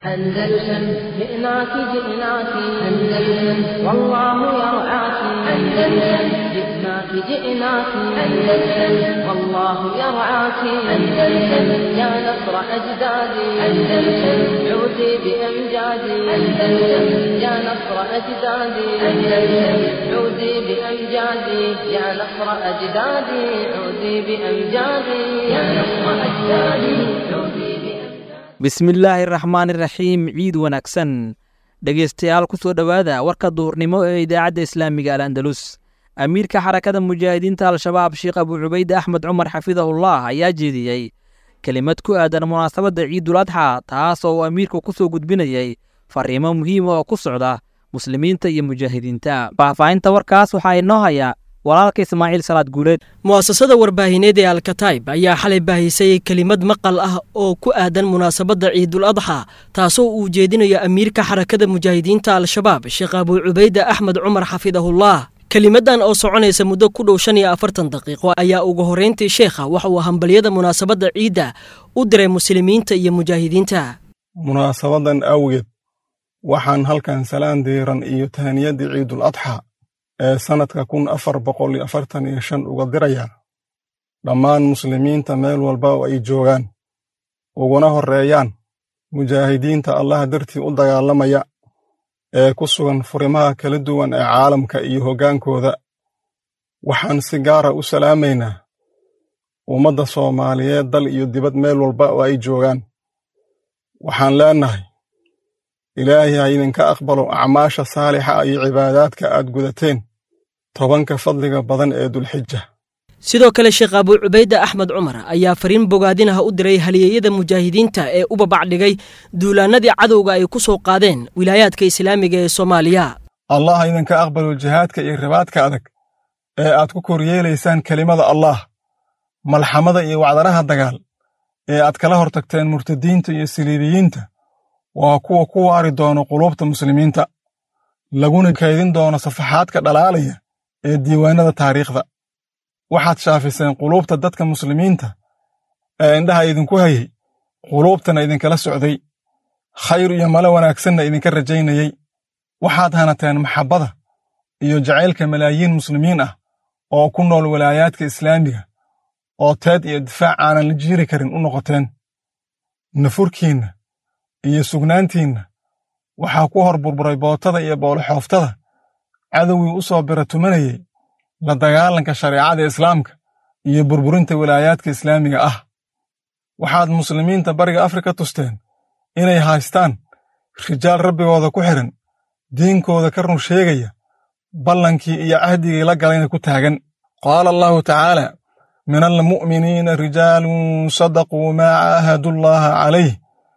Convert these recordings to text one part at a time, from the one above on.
أندلسن جئناك جئناك أندلسن والله يرعاك أندلسن جئناك جئناك أندلسن والله يرعاك أندلسن يا نصر أجدادي أندلسن عودي بأمجادي أندلسن يا نصر أجدادي أندلسن عودي بأمجادي يا نصر أجدادي عودي بأمجادي يا نصر أجدادي عودي bismillaahi raxmaani raxiim ciid wanaagsan dhegaystayaal ku soo dhowaada warka duurnimo ee idaacadda islaamiga al andalus amiirka xarakada mujaahidiinta al-shabaab sheekh abu cubayde axmed cumar xafidahullah ayaa jeediyey kelimad ku aadan munaasabadda ciidul adxa taas oo uu amiirku ku soo gudbinayay fariimo muhiima oo ku socda muslimiinta iyo mujaahidiinta faahfaahinta warkaas waxaa inoo haya walaalka ismaaciil salaad guuleed mu'asasada warbaahineed ee alkataib ayaa xalay baahisay kelimad maqal ah oo ku aadan munaasabadda ciidul adxa taasoo uu jeedinayo amiirka xarakada mujaahidiinta al-shabaab sheekh abu cubayde axmed cumar xafidahullah kelimadan oo soconaysa muddo ku dhow 45 daqiiqo ayaa ugu horreyntii sheekha waxa uu hambaliyada munaasabadda ciidda u diray muslimiinta iyo mujaahidiinta munaasabadan awgeed waxaan halkan salaan diiran iyo tahaniyadii ciidul adxa ee sanadka 1445 uga dirayaa dhammaan muslimiinta meel walba oo ay joogaan uguna horreeyaan mujaahidiinta allah dartii u dagaalamaya ee ku sugan furimaha kala duwan ee caalamka iyo hoggaankooda waxaan si gaara u salaamaynaa ummadda Soomaaliyeed dal iyo dibad meel walba oo ay joogaan waxaan leenahay ilaahay ha idinka aqbalo acmaasha saalixa iyo cibaadaadka aad gudateen tobanka fadliga badan ee dulxijja sidoo kale sheekh abu cubayde axmed cumar ayaa fariin bogaadinaha u diray halyeeyada mujaahidiinta ee u babacdhigay duulaanadii cadowga ay ku soo qaadeen wilaayaadka islaamiga ee Soomaaliya allah idinka aqbalo jihaadka iyo ribaadka adag ee aad ku koryeelaysaan kelimada allah malxamada iyo wacdaraha dagaal ee aad kala hortagteen murtadiinta iyo siliibiyiinta waa kuwa ku waari doono qulubta muslimiinta laguna kaydin doono safaxaadka dhalaalaya ee diiwaanada taariikhda waxaad shaafiseen qulubta dadka muslimiinta ee indhaha idinku hayay qulubtana idinkala socday khayr iyo malo wanaagsanna idinka rajaynayay waxaad hanateen maxabbada iyo jacaylka malaayiin muslimiin ah oo ku nool walaayaadka islaamiga oo teed iyo difaac aanan la jiiri karin u noqoteen nafurkiinna iyo sugnaantiinna waxaa ku hor burburay bootada iyo booloxooftada cadowgii u soo biratumanayay la dagaalanka shareecada islaamka iyo burburinta walaayaadka islaamiga ah waxaad muslimiinta bariga Afrika tusteen inay haystaan rijaal rabbigooda ku xiran diinkooda ka run sheegaya ballankii iyo cahdigii la galayna ku taagan qaala allahu tacaala min almu'miniina rijaalun sadaquu maa caahadu llaha calayh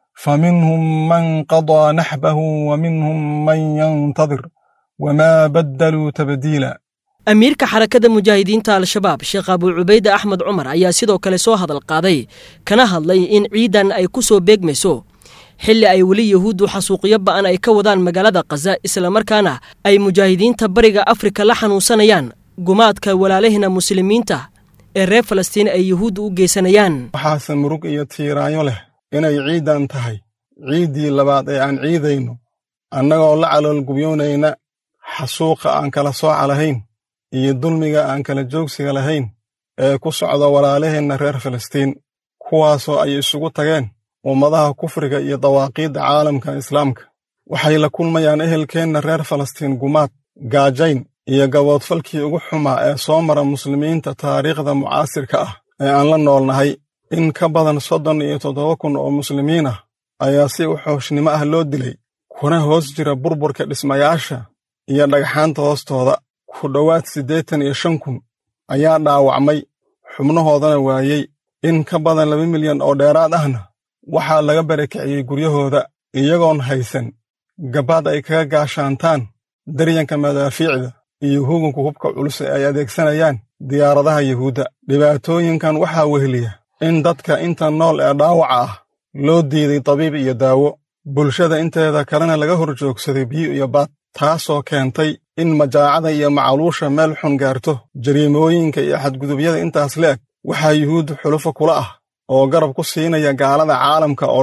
فمنهم من قضى نحبه ومنهم من ينتظر وما بدلوا تبديلا amiirka xarakada mujaahidiinta al-shabaab sheekh abu cubayde axmed cumar ayaa sidoo kale soo hadal qaaday kana hadlay in ciidan ay ku soo beegmayso xilli ay weli yahuuddu xasuuqyo ba'an ay ka wadaan magaalada Gaza isla markaana ay mujaahidiinta bariga Afrika la xanuunsanayaan gumaadka walaalahina muslimiinta ee reer Falastiin ay yahuuddu u geysanayaan waxaase murug iyo tiiraanyo leh inay ciidan tahay ciidii labaad ee aan ciidayno annagoo la calool gubyoonayna xasuuqa aan kala sooca lahayn iyo dulmiga aan kala joogsiga lahayn ee ku socda walaalaheenna reer Falastiin kuwaasoo ay isugu tageen ummadaha kufriga iyo dawaaqiidda caalamka islaamka waxay la kulmayaan ehelkeenna reer Falastiin gumaad gaajayn iyo gaboodfalkii ugu xumaa ee soo mara muslimiinta taariikhda mucaasirka ah ee aan la noolnahay in ka badan 37,000 oo muslimiin ah ayaa si u xooshnimo ah loo dilay kuna hoos jira burburka dhismayaasha iyo dhagxaanta hoostooda ku dhowaad 85,000 ayaa dhaawacmay xubnahoodana waayey in ka badan 2 milyan oo dheeraad ahna waxaa laga barakiciyey guryahooda iyagoon haysan gabaad ay kaga gaashaantaan daryanka madaafiicda iyo hugunka hubka culus ee ay adeegsanayaan diyaaradaha yahuudda dhibaatooyinkan waxaa weheliya in dadka inta nool ee dhaawaca ah loo diiday tabiib iyo daawo bulshada inteeda kalena laga hor joogsaday biyo iyo baad taasoo keentay in majaacada iyo macaluusha meel xun gaarto jariimooyinka iyo xadgudubyada intaas le'eg waxaa yuhuuddu xulufo kula ah oo garab ku siinaya gaalada caalamka oo dhan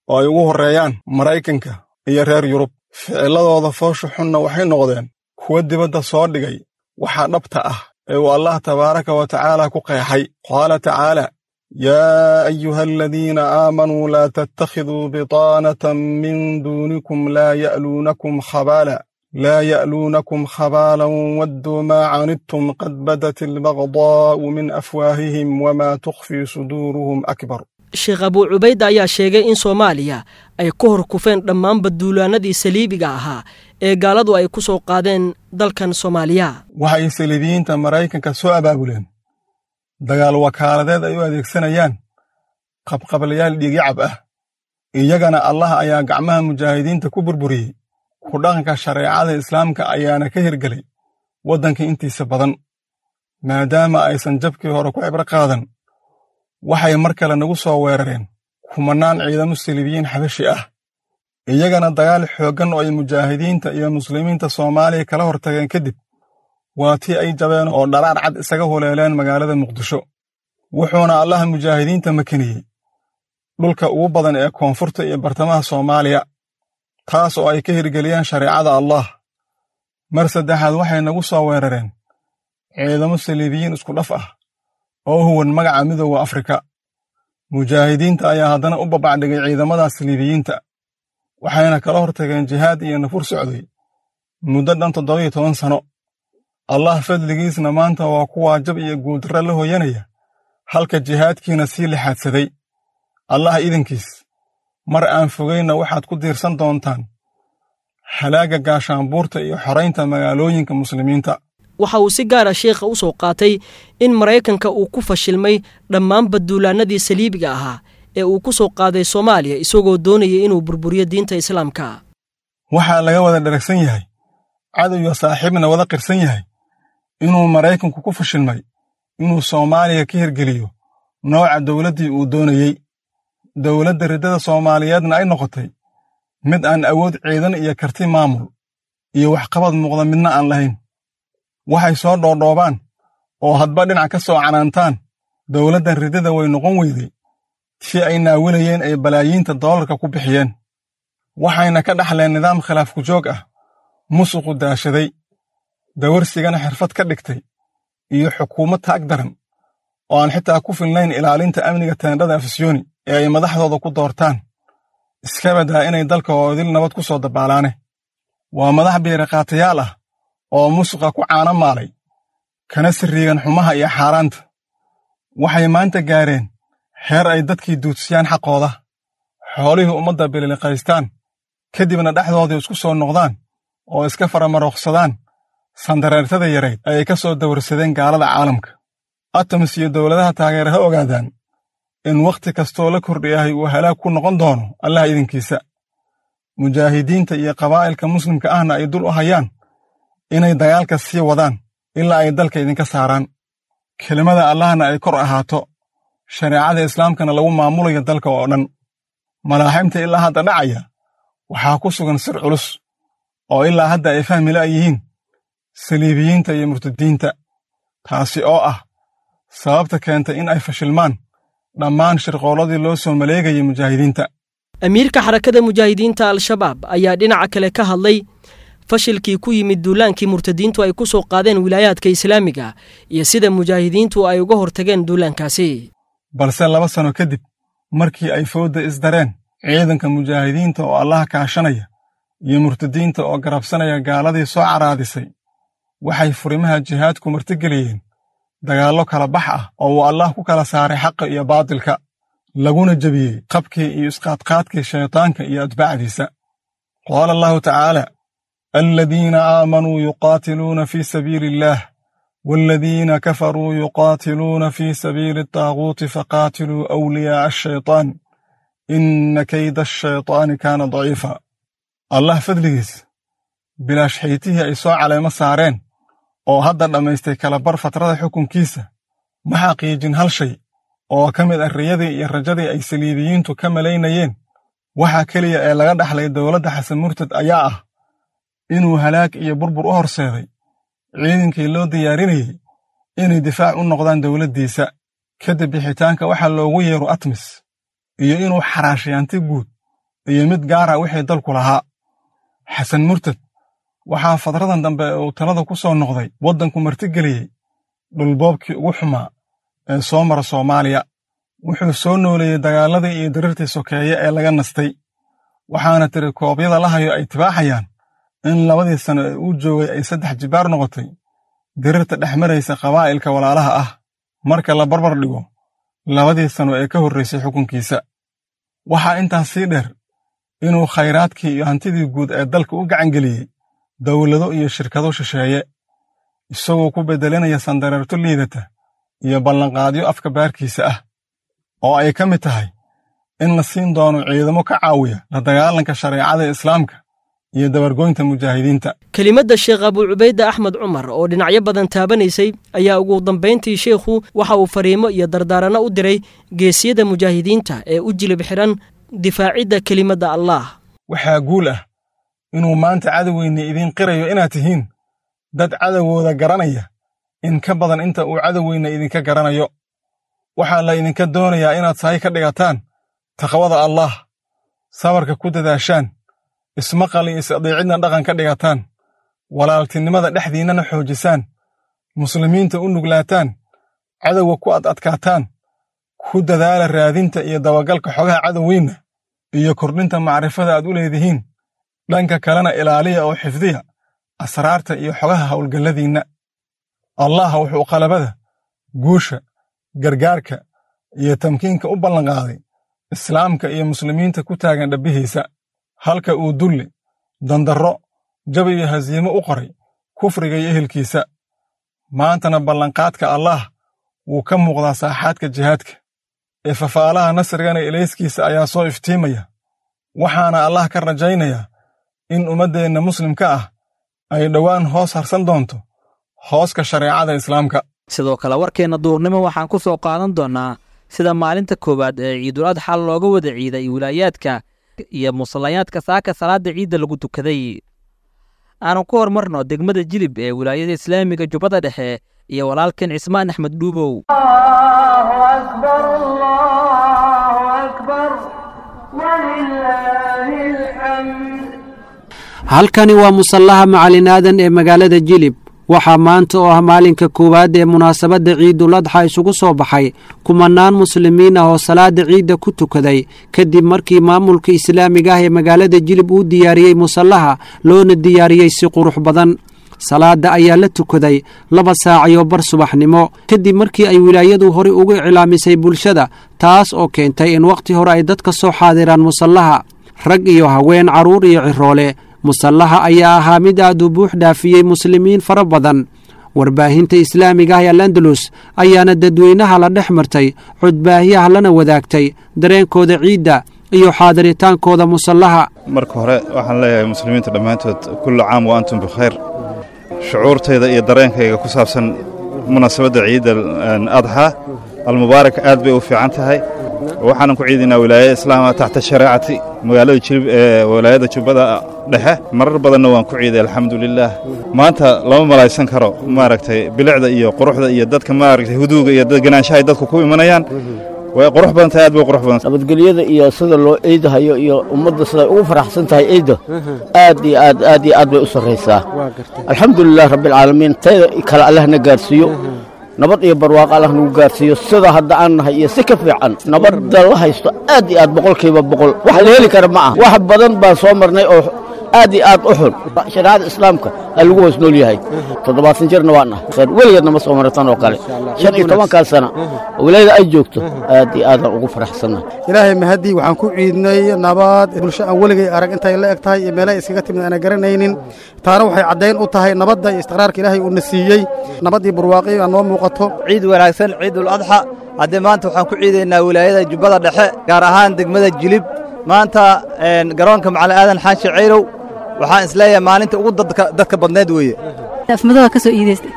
oo ay ugu horreeyaan Maraykanka iyo reer Yurub. ficilladooda foosha xunna waxay noqdeen kuwa dibadda soo dhigay waxaa dhabta ah ee uu Allah tabaaraka wa tacaala ku qeexay. qaala tacaala: yaa ayuha aladiina aamanuu laa tattakhiduu bitaanatan min duunikum laa ya'luunakum khabaalan wadduu maa canidtum qad badat albagdaa'u min afwaahihim wamaa tukhfii suduuruhum akbar. sheekh abuu cubayda ayaa sheegay in Soomaaliya ay ku hor kufeen dhammaanba duulaanadii saliibiga ahaa ee gaaladu ay ku soo qaadeen dalkan Soomaaliya. waxay saliibiyiinta Maraykanka soo abaabuleen dagaal wakaaladeed ay u adeegsanayaan qabqablayaal dhiigyacab ah. iyagana Allah ayaa gacmaha mujaahidiinta ku burburiyey. ku dhaqanka shareecada Islaamka ayaana ka hirgelay waddanka intiisa badan. maadaama aysan jabkii hore ku cibro qaadan, waxay mar kale nagu soo weerareen kumanaan ciidamo saliibiyiin xabashi ah. iyagana dagaal xooggan oo ay mujaahidiinta iyo muslimiinta Soomaaliya kala hortageen kadib waa tii ay jabeen oo dharaar cad isaga huleeleen magaalada Muqdisho. wuxuuna Allah mujaahidiinta makaniyey dhulka ugu badan ee koonfurta iyo bartamaha Soomaaliya, taas oo ay ka hirgeliyeen shareecada Allah. mar saddexaad waxay nagu soo weerareen ciidamo saliibiyiin isku dhaf ah oo huwan magaca Midowga Afrika. mujaahidiinta ayaa haddana u babacdhigay ciidamadaas saliibiyiinta, waxayna kala hortageen jihaad iyo nafur socday muddo dhan 17 sano. Allah fadligiisna maanta waa kuwaa jab iyo guuldarro la hooyanaya, halka jihaadkiina sii lixaadsaday. Allah idinkiis mar aan fogayna waxaad ku diirsan doontaan halaaga gaashaanbuurta iyo xoraynta magaalooyinka muslimiinta. waxa uu si gaar ah sheekha u soo qaatay in Maraykanka uu ku fashilmay dhammaanba duulaanadii saliibiga ahaa ee uu ku soo qaaday Soomaaliya isagoo doonaya inuu burburiyo diinta Islaamka. waxaa laga wada dharagsan yahay, cadow iyo saaxiibna wada qirsan yahay, inuu Maraykanku ku fashilmay inuu Soomaaliya ka hirgeliyo nooca dawladdii uu doonayey. dawladda riddada Soomaaliyeedna ay noqotay mid aan awood ciidan iyo karti maamul iyo waxqabad muuqda midna aan lahayn. waxay soo dhoodhoobaan oo hadba dhinac ka soo canaantaan dawladdan riddada way noqon weyday tii ay naawilayeen ay balaayiinta doolarka ku bixiyeen. waxayna ka dhaxleen nidaam khilaaf ku joog ah, musuqu daashaday, dawarsigana xirfad ka dhigtay, iyo xukuumad taag daran oo aan xitaa ku filnayn ilaalinta amniga teendhada Afisyooni ee ay madaxdooda ku doortaan. iska badaa inay dalka oodil nabad ku soo dabaalaane. waa madax biiriqaatayaal ah oo musuqa ku caano maalay, kana sirriigan xumaha iyo xaaraanta. waxay maanta gaareen heer ay dadkii duudsiyaan xaqooda, xoolihii ummadda bililiqaystaan, kadibna dhexdoodii isku soo noqdaan oo iska faramarooqsadaan sandareertada yarayd ayay ka soo dawarsadeen gaalada caalamka. atamis iyo dawladaha taageera ha ogaadaan in wakhti kastoo la kordhiyahay uu halaag ku noqon doono Allah idinkiisa. mujaahidiinta iyo qabaa'ilka muslimka ahna ay dul u hayaan inay dagaalka sii wadaan ilaa ay dalka idinka saaraan. kelimada Allahna ay kor ahaato, shareecada Islaamkana lagu maamulayo dalka oo dhan. malaaximta ilaa hadda dhacaya waxaa ku sugan sir culus oo ilaa hadda ay fahmi la'yihiin saliibiyiinta iyo murtadiinta, taasi oo ah sababta keentay in ay fashilmaan dhammaan shirqooladii loo soo maleegayay mujaahidiinta. amiirka xarakada mujaahidiinta Al-Shabaab ayaa dhinaca kale ka hadlay fashilkii ku yimid duulaankii murtadiintu ay ku soo qaadeen wilaayaadka Islaamiga iyo sida mujaahidiintu ay uga hortageen duulaankaasi. balse 2 sano kadib markii ay fowda isdareen ciidanka mujaahidiinta oo Allah kaashanaya iyo murtadiinta oo garabsanaya gaaladii soo caraadisay, waxay furimaha jihaadku martigeliyeen dagaallo kala bax ah oo uu Allah ku kala saaray xaqa iyo baatilka, laguna jabiyey qabkii iyo isqaadqaadkii shaytaanka iyo atbaacdiisa. qaala Allahu tacaala: aladiina aamanuu yuqaatiluuna fii sabiili illaah waaladiina kafaruu yuqaatiluuna fii sabiili attaaguuti faqaatiluu awliyaa'a ashaytaan inna kayda ashaytaani kaana daciifa. allah fadligiis bilaash xaytihii ay soo caleemo saareen oo hadda dhammaystay kalabar fatrada xukunkiisa ma xaqiijin hal shay oo ka mid ah riyadii iyo rajadii ay saliibiyiintu ka malaynayeen. waxaa keliya ee laga dhaxlay dawladda xasan murtad ayaa ah inuu halaag iyo burbur u horseeday ciidankii loo diyaarinayey inay difaac u noqdaan dawladdiisa kadib bixitaanka waxaa loogu yeero atmis, iyo inuu xaraashiyaanti guud iyo mid gaar ah wixii dalku lahaa. xasan murtad waxaa fadradan dambe uu talada ku soo noqday waddanku martigeliyey dhulboobkii ugu xumaa ee soo mara Soomaaliya. wuxuu soo nooleeyey dagaaladii iyo dirirtii sokeeye ee laga nastay, waxaana tiri koobyada la hayo ay tibaaxayaan in 2 sano ee uu joogay ay 3 jibaar noqotay dirirta dhex maraysa qabaa'ilka walaalaha ah marka la barbar dhigo 2 sano ee ka horraysay xukunkiisa. waxaa intaas sii dheer inuu khayraadkii iyo hantidii guud ee dalka u gacangeliyey dawlado iyo shirkado shisheeye, isagoo ku beddelanaya sandareerto liidata iyo ballanqaadyo afka baarkiisa ah, oo ay ka mid tahay in la siin doono ciidamo ka caawiya la dagaalanka shareecada islaamka iyo dabargoynta mujaahidiinta. kelimadda sheekh Abu Cubayda Axmed Cumar oo dhinacyo badan taabanaysay ayaa ugu dambayntii sheekhu waxa uu fariimo iyo dardaaranno u diray geesiyada mujaahidiinta ee u jilib xiran difaacidda kelimadda Allah. waxaa guul ah inuu maanta cadowgeenna idin qirayo inaad tihiin dad cadowgooda garanaya in ka badan inta uu cadowgeenna idinka garanayo. waxaa la idinka doonayaa inaad sahay ka dhigataan taqwada Allah, sabarka ku dadaashaan, ismaqal iyo is-adeecidna dhaqan ka dhigataan, walaaltinimada dhexdiinnana xoojisaan, muslimiinta u nuglaataan, cadowga ku adkaataan, ku dadaala raadinta iyo dabagalka xogaha cadowgiinna iyo kordhinta macrifada aad u leedihiin, dhanka kalena ilaaliya oo xifdiya asraarta iyo xogaha howlgalladiinna. allah wuxuu qalabada, guusha, gargaarka iyo tamkiinka u ballanqaaday islaamka iyo muslimiinta ku taagan dhabbihiisa, halka uu dulli, dandarro, jab iyo hasiimo u qoray kufriga iyo ehelkiisa. maantana ballanqaadka allaah wuu ka muuqdaa saaxaadka jihaadka, ee fafaalaha nasrigana ilayskiisa ayaa soo iftiimaya. waxaana allah ka rajaynayaa in ummaddeenna muslimka ah ay dhowaan hoos harsan doonto hooska shareecada islaamka. sidoo kale warkeenna duurnimo waxaan ku soo qaadan doonnaa sida maalinta koowaad ee ciidul adxa looga wada ciiday wilaayaadka iyo musallayaadka saaka salaada ciidda lagu tukaday. aanu ku hormarno degmada Jilib ee wilaayada Islaamiga Jubbada Dhexe iyo walaalkan Cismaan Axmed Dhuubow. Allahu akbar, Allahu akbar, walillahil hamd. halkani waa musallaha Macalin Aadan ee magaalada Jilib. waxaa maanta oo ah maalinka koowaad ee munaasabadda ciidul adxa isugu soo baxay kumanaan muslimiin ah oo salaada ciidda ku tukaday kadib markii maamulka islaamiga ah ee magaalada Jilib uu diyaariyey musallaha loona diyaariyey si qurux badan. salaada ayaa la tukaday 2 saac iyo bar subaxnimo kadib markii ay wilaayadu hore ugu iclaamisay bulshada, taas oo keentay in waqti hore ay dadka soo xaadiraan musallaha, rag iyo haween, caruur iyo ciroole. musallaha ayaa ahaa mid aad u buux dhaafiyey muslimiin fara badan. warbaahinta islaamiga ah ee Al-Andalus ayaana dadweynaha la dhex martay codbaahiyaha lana wadaagtay dareenkooda ciidda iyo xaadiritaankooda musallaha. marka hore waxaan leeyahay muslimiinta dhammaantood kullu caam wa antum bikhayr. shucuurtayda iyo dareenkayga ku saabsan munaasabadda ciidda adxa almubaarak aad bay u fiican tahay. waxaan ku ciidinaa wilaayada islaamka taxta shariicati magaalada Jilib ee wilaayada Jubbada Dhexe. marar badanna waan ku ciiday alxamdulillaah. maanta lama malaysan karo maaragtay bilicda iyo quruxda iyo dadka maaragtay huduuga iyo deganaanshaha dadku ku imanayaan. way qurux badan tahay, aad bay qurux badan. nabadgelyada iyo sida loo eedahayo iyo ummadda sida ugu faraxsan tahay eeda aad iyo aad bay u sareysaa. alxamdulillaah rabbil caalamiin. tayda kala allahna gaarsiiyo, nabad iyo barwaaqo Allah nagu gaarsiiyo sida hadda aan nahay iyo si ka fiican. nabadda la haysto aad iyo aad 100% wax la heli kara ma aha. wax badan baan soo marnay oo aad iyo aad u xun. shariicada islaamka lagu hoos nool yahay 70 jirna waan ah weligeedna ma soo maratan oo kale 15 sano wilaayada ay joogto aad iyo aad ugu faraxsanahay. ilaahay mahadi waxaan ku ciidnay nabad bulsho aan weligay arag intay la eg tahay iyo meelay iskaga timid aan garanaynin. taana waxay cadeyn u tahay nabadda iyo istiqraarka ilaahay uu nasiiyey. nabadii barwaaqo aan noo muuqato. ciid wanaagsan, ciidul adxa. hadda maanta waxaan ku ciideynaa wilaayada Jubbada Dhexe gaar ahaan degmada Jilib. maanta garoonka Macalin Aadan Xaashi Ceyrow waxaan isleeyahay maalinta ugu dadka badneed weeye. afmadooda ka soo iideystay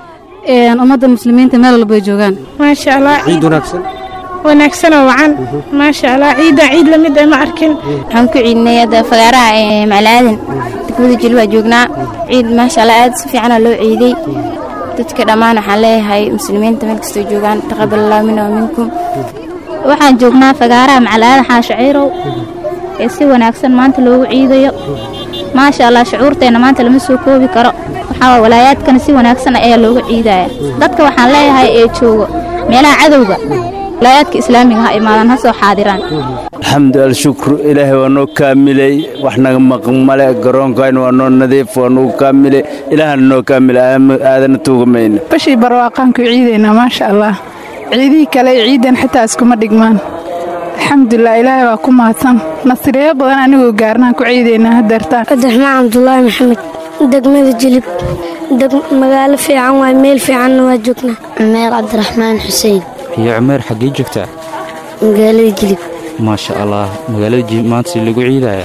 ummadda muslimiinta meel walba joogaan. maasha Allah, ciid wanaagsan oo wacan. maasha Allah, ciid la mid ah ma arkin. waxaan ku ciidnay fagaaraha Macalin Aadan degmada Jilib waa joognaa. ciid maasha Allah aad si fiican loo ciiday. dadka dhammaan waxaan leeyahay muslimiinta meel kasta joogaan taqabbalallahu minna wa minkum. waxaan joognaa fagaaraha Macalin Aadan Xaashi Ceyrow ee si wanaagsan maanta loogu ciidayo maasha Allah shucuurteena maanta lama soo koobi karo waxa walaayaadkana si wanaagsan ayaa loogu ciidaya dadka waxaan leeyahay ee joogo meelaha cadowga walaayaadka islaamiga ah imaadan ha soo xaadiraan alxamdulillah shukr ilaahay waa noo kaamilay wax naga maqmale garoonkan waa noo nadiif waa noo kaamilay ilaahay noo kaamilay aadan tuugamayna bashii barwaaqan ku ciidayna maasha Allah ciidii kale ciidan xitaa iskuma dhigmaan alxamdulillah ilaahay waa ku mahadsan nasriyo badan anigoo gaarnaan ku ciidayna hadartaan Abdulrahmaan Abdullaahi Maxamed degmada Jilib magaalo fiican waa meel fiican waa joognaa Umeer Abdulrahmaan Xuseen يا عمر حقي جبتها مقالة جلب ما شاء الله مقالة جلب ما تصير لقو عيدها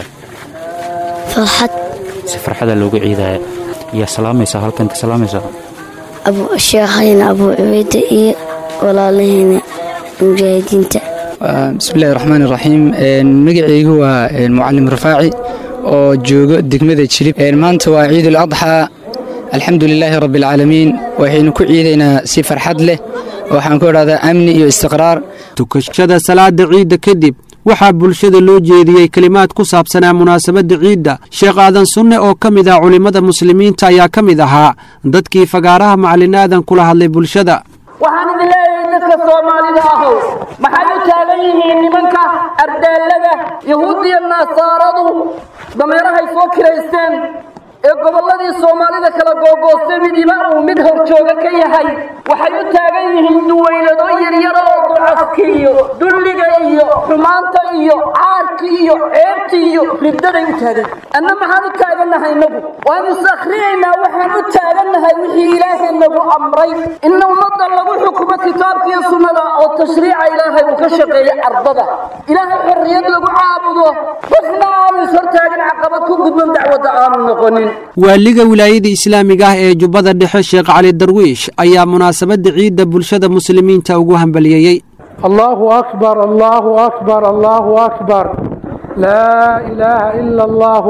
فرحت سفر حدا لقو عيدها يا سلامي سهل كنت سلامي سهل أبو الشيخين أبو عبيدة إيه ولا لهنا مجاهدين بسم الله الرحمن الرحيم مقعي هو المعلم رفاعي وجوجو دقمة جلب مانت وعيد الأضحى الحمد لله رب العالمين وحين كعيدنا سفر حد له waxaan ku raadaa amni iyo istiqraar tukashada salaada ciida kadib waxaa bulshada loo jeediyay kalimaad ku saabsanaa munaasabada ciida sheekh aadan sunne oo kamid ah culimada muslimiinta ayaa kamid ahaa dadkii fagaaraha macallin aadan kula hadlay bulshada waxaan idin leeyahay dadka Soomaalida ah maxay u taagan yihiin nimanka ardeelada yahuudiya nasaaradu dameerahay soo kireysteen ee gobolladii Soomaalida kala googoostay midiba uu mid hor jooga ka yahay waxay u taagan yihiin duweylado yaryar oo ducafka iyo dulliga iyo xumaanta iyo caarka iyo ceebta iyo ribdada u taagan anna maxaan u taaganahay nagu waan isakhriyayna waxaan u taaganahay wixii Ilaahay nagu amray in ummadda lagu xukumo kitaabka iyo sunnada oo tashriica Ilaahay uu ka shaqeeyo ardada Ilaahay xorriyad lagu caabudo waxna aan soo taagan caqabad ku gudban dacwada aan noqonin waaliga wilaayada islaamiga ah ee Jubbada Dhexe Sheekh Cali Darwiish ayaa munaasabada ciida bulshada muslimiinta ugu hambaliyay Allahu akbar Allahu akbar la ilaha illa Allah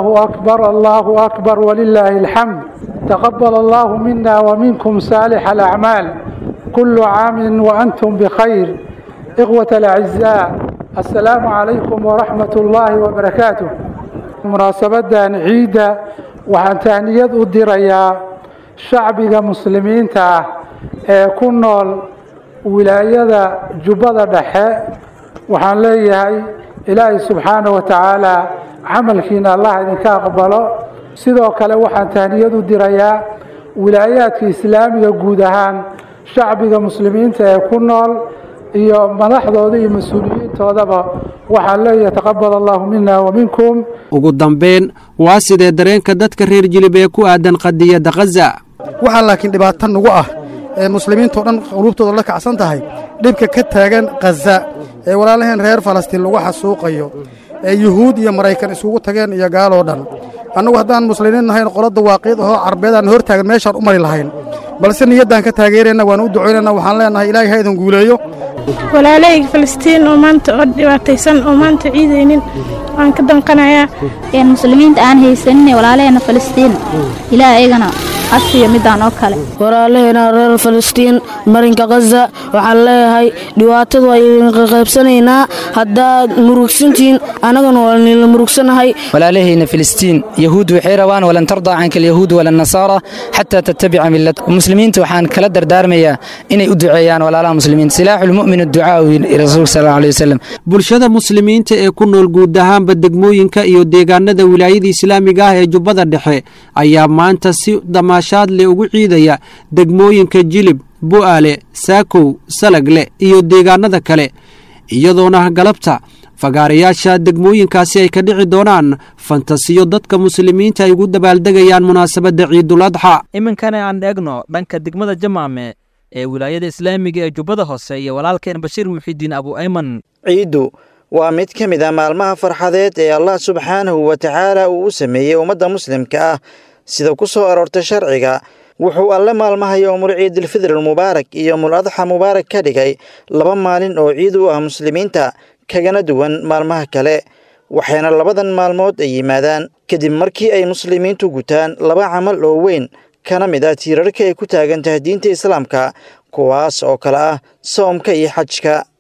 Allahu akbar walillahi alhamd taqabbal Allahu minna wa minkum salih al-a'mal kullu 'aam wa antum bi khair ikhwata al-a'izza assalamu alaykum wa rahmatullahi wa barakatuh munaasabadan ciida waxaan tahniyad u dirayaa shacbiga muslimiinta ah ee ku nool wilaayada Jubbada Dhexe waxaan leeyahay Ilaahay subxaanahu wa ta'ala amalkiina Allah idinka aqbalo sidoo kale waxaan tahniyad u dirayaa wilaayadka islaamiga guud ahaan shacbiga muslimiinta ee ku nool iyo madaxdooda iyo mas'uuliyiintoodaba waxaan leeyahay taqabbal Allahu minna wa minkum ugu dambeyn waa sidee dareenka dadka reer Jilib ee ku aadan qadiyada Gaza waxa laakiin dhibaato nagu ah ee muslimiintu dhan qulubtooda la kacsan tahay dhibka ka taagan Gaza ee walaalaheen reer Falastiin lagu xasuuqayo ee Yahuud iyo Mareykan isugu tageen iyo gaalo dhan annagu haddaan muslimiin nahayn qolada waaqid oo carbeedaan hor taagan meeshaan u mari lahayn balse niyadan ka taageerayna waan u duceynaa waxaan leenahay Ilaahay ha idin guuleeyo walaalay Falastiin oo maanta oo dhibaataysan oo maanta ciidaynin aan ka danqanayaa in muslimiinta aan haysanin walaalahayna Falastiin Ilaahay ayagana asiyo midaan oo kale walaalahayna reer Falastiin marinka Gaza waxaan leeyahay dhibaatada ay qaybsanaynaa haddaad murugsantiin anagana waan la murugsanahay walaalahayna Falastiin yahuud waxay rabaan walan tarda anka alyahuud wala nasara hatta tattabi'a millat muslimiinta waxaan kala dardaarmayaa inay u duceeyaan walaalaha muslimiinta silaahul mu'min ad-du'a rasuulka sallallahu alayhi wasallam bulshada muslimiinta ee ku nool guud ahaanba degmooyinka iyo deegaanada wilaayada islaamiga ah ee Jubbada Dhexe ayaa maanta si damaashaad leh ugu ciidaya degmooyinka Jilib Bu'aale Saakow Salagle iyo deegaanada kale iyadoona galabta fagaarayaasha degmooyinkaasi ay ka dhici doonaan fantasiyo dadka muslimiinta ay ugu dabaaldegayaan munaasabada Ciidul Adha iminkana aan eegno dhanka degmada Jamaame ee wilaayada islaamiga ee Jubbada Hoose iyo walaalkeen Bashiir Muxidiin Abu Ayman ciidu waa mid ka mid ah maalmaha farxadeed ee Allah subxaanahu wa ta'ala uu u sameeyay ummadda muslimka ah sida ku soo aroortay sharciga wuxuu alle maalmaha yawmul ciidul fidr mubaarak iyo yawmul adha mubaarak ka dhigay laba maalin oo ciid u ah muslimiinta kagana duwan maalmaha kale waxayna labadan maalmood ay yimaadaan kadib markii ay muslimiintu gutaan laba camal oo weyn kana mid ah tiirarka ay ku taagan tahay diinta islaamka kuwaas oo kala ah soomka iyo xajka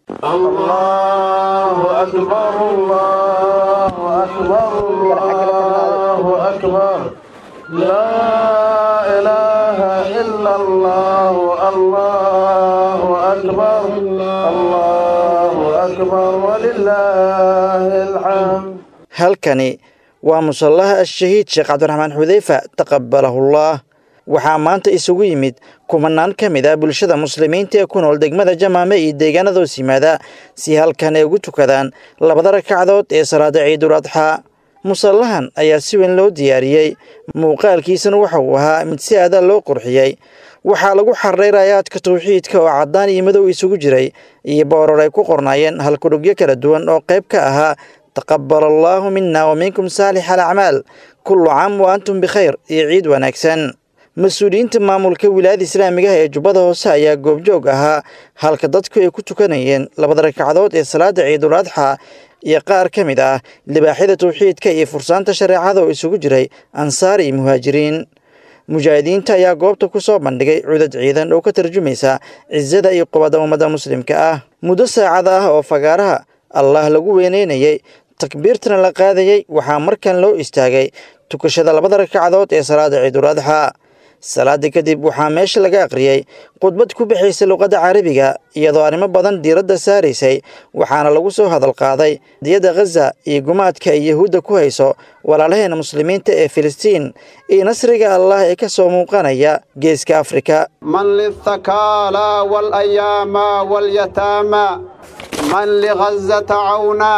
الله أكبر الله أكبر الله أكبر لا إله إلا الله الله أكبر الله أكبر ولله الحمد. halkani waa musallaha ashahiid sheekh cabdiraxmaan xudeyfa taqabbalahullah. waxaa maanta isugu yimid kumanaan ka mid ah bulshada muslimiinta ee ku nool degmada Jamaame iyo deegaanada hoos yimaada si halkan ay ugu tukadaan labada ragcadood ee salaada Ciidul Adha. musallahan ayaa si weyn loo diyaariyey, muuqaalkiisana waxa uu ahaa mid si aad loo qurxiyey. waxaa lagu xarray raayaadka tawxiidka oo cadaan iyo madow isugu jiray iyo boorar ay ku qornaayeen halkudhugyo kala duwan oo qayb ka ahaa تقبل الله منا ومنكم صالح الأعمال كل عام وأنتم بخير يعيد ونكسن. مسؤولين maamulka wilaayada islaamiga ee Jubbada Hoose ayaa goobjoog ahaa halka dadku ay ku tukanayeen labada ragcadood ee salaada Ciidul Adha iyo qaar ka mid ah libaaxida tawxiidka iyo fursaanta shareecada oo isugu jiray ansaar iyo muhaajiriin. mujaahidiinta ayaa goobta ku soo bandhigay cudad ciidan oo ka tarjumaysa ciidada iyo qowada ummadda muslimka ah. muddo saacad ah oo fagaaraha Allah lagu weyneynayay takbiirtana la qaadayay waxaa markan loo istaagay tukashada labada ragcadood ee salaada Ciidul Adha. salaada kadib waxaa meesha laga aqriyay khudbad ku bixisay luqadda Carabiga iyadoo arrimo badan diiradda saareysay, waxaana lagu soo hadal qaaday diyada Gaza iyo gumaadka ay Yahuudda ku hayso walaalaheena muslimiinta ee Filistiin iyo nasriga Allah ee ka soo muuqanaya geeska Afrika. man lithakala wal ayama wal yatama man li Gaza ta'awna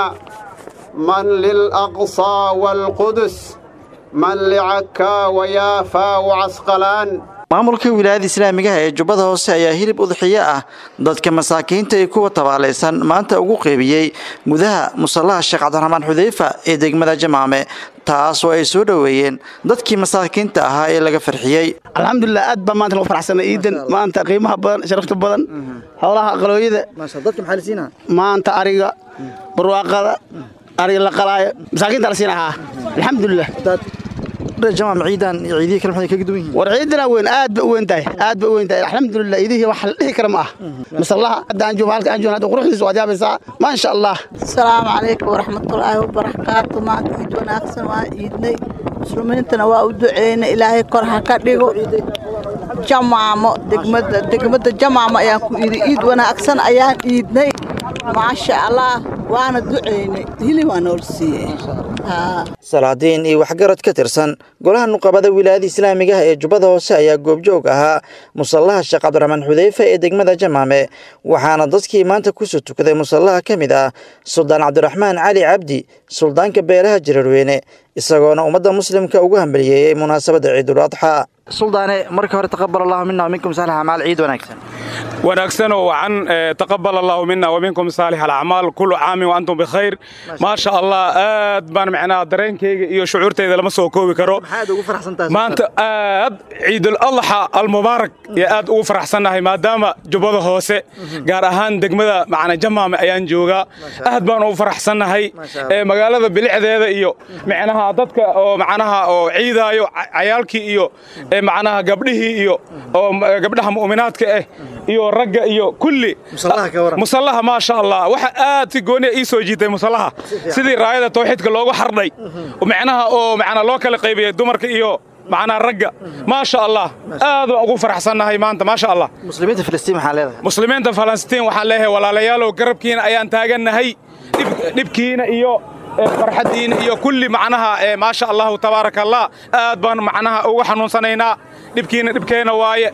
man lil aqsa wal qudus man li'akka wa yafa wa asqalan. maamulka wilaayada islaamiga ee Jubbada Hoose ayaa hilib udxiyo ah dadka masaakiinta iyo kuwa tabaalaysan maanta ugu qeybiyay gudaha musallaha Sheekh Cabdiraxmaan Xudeyfa ee degmada Jamaame, taas oo ay soo dhaweeyeen dadkii masaakiinta ahaa ee laga farxiyay. alxamdulillah aad baa maanta loo faraxsanay ciidan maanta qiimaha badan sharafta badan hawlaha qalooyada dadka maxaa la siinaa maanta ariga barwaaqada ariga la qalaayo masaakiinta la siinaha alxamdulillah. جماعة عيدان عيدية كلام حد كجدوين. ورعيدنا وين آد بوينتاي الحمد لله إيديه وحل إيه كرمه مسالله دان جو مالك أنجون هذا قرح لسه وجاب الساعة ما شاء الله. السلام عليكم ورحمة الله وبركاته. ما عيدنا أحسن ما عيدنا مسلمين تنوى ودعينا إلهي كرها كديو جماعة دقمة جماعة ياكو عيد وانا أحسن أيام عيدنا ما شاء الله وانا دعينا هلي وانا ورسيه. salaadiin iyo waxgarad ka tirsan golaha nuqabada wilaayada islaamiga ee Jubbada Hoose ayaa goobjoog ahaa musallaha Sheekh Cabdiraxmaan Xudeyfa ee degmada Jamaame, waxaana dadkii maanta ku soo tukaday musallaha ka mid ah Suldaan Cabdiraxmaan Cali Cabdi, suldaanka beelaha Jareerweyne, isagoona ummadda muslimka ugu hambalyeeyay munaasabada Ciidul Adha. suldaane marka hore taqabbal Allahu minna wa minkum salih al-a'mal ciid wanaagsan. wanaagsan oo wacan taqabbal Allahu minna wa minkum salih al-a'mal kullu aam wa antum bi khair. ma sha Allah aad baan macnaa dareenkayga iyo shucuurtayda lama soo koobi karo. maxaad ugu faraxsantahay maanta aad Ciidul Adha al-Mubarak ya aad ugu faraxsanahay maadaama Jubbada Hoose gaar ahaan degmada macna Jamaame ayaan joogaa. aad baan ugu faraxsanahay magaalada bilicdeeda iyo macnaha dadka oo macnaha oo ciidaayo cayaalkii iyo macnaha gabdhihii iyo oo gabdhaha mu'minaadka ah iyo ragga iyo kulli musallaha ma sha Allah waxa aad si gooni ii soo jiitay musallaha sidii raayada tawxiidka loogu xardhay oo macnaha loo kala qaybiyay dumarka iyo معنا رجع ما شاء الله هذا أقول فرح سنة هاي ما أنت ما شاء الله مسلمين في فلسطين حالها مسلمين في فلسطين وحالها ولا ليالو قرب كينا أيان تاجنا هاي نبكينا إيو فرحتين إيو كل معناها ما شاء الله تبارك الله أدبان معناها وحنون سنينا نبكينا واي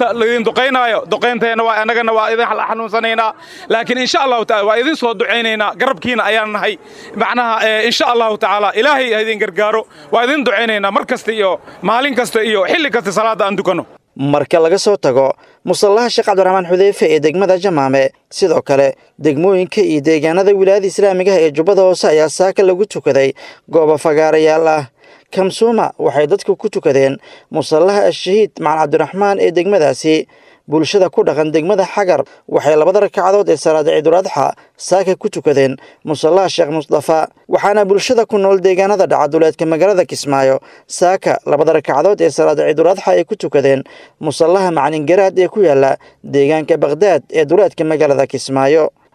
دقينا واي أنا جنا واي حنون سنينا لكن إن شاء الله تعالى وإذن صوت دعينا قرب كينا أيان هاي معناها إن شاء الله تعالى إلهي هذين قرقارو وإذن دعينا مركز تيو مالين كستيو حل كست صلاة عندكنو marka laga soo tago musallaha Sheekh Cabdiraxmaan Xudeyfa ee degmada Jamaame sidoo kale degmooyinka iyo deegaanada wilaayada islaamiga ee Jubbada Hoose ayaa saaka lagu tukaday goobo fagaarayaal ah. Kamsuuma waxay dadku ku tukadeen musallaha Ashahiid Macalin Cabdiraxmaan ee degmadaasi. bulshada ku dhaqan degmada Xagar waxay labada rakacadood ee salaada Ciidul Adha saaka ku tukadeen musallaha Sheekh Mustafa, waxaana bulshada ku nool deegaanada dhacaduleedka magaalada Kismaayo saaka labada rakacadood ee salaada Ciidul Adha ay ku tukadeen musallaha Macalin Garaad ee ku yaala deegaanka Baghdad ee duleedka magaalada Kismaayo.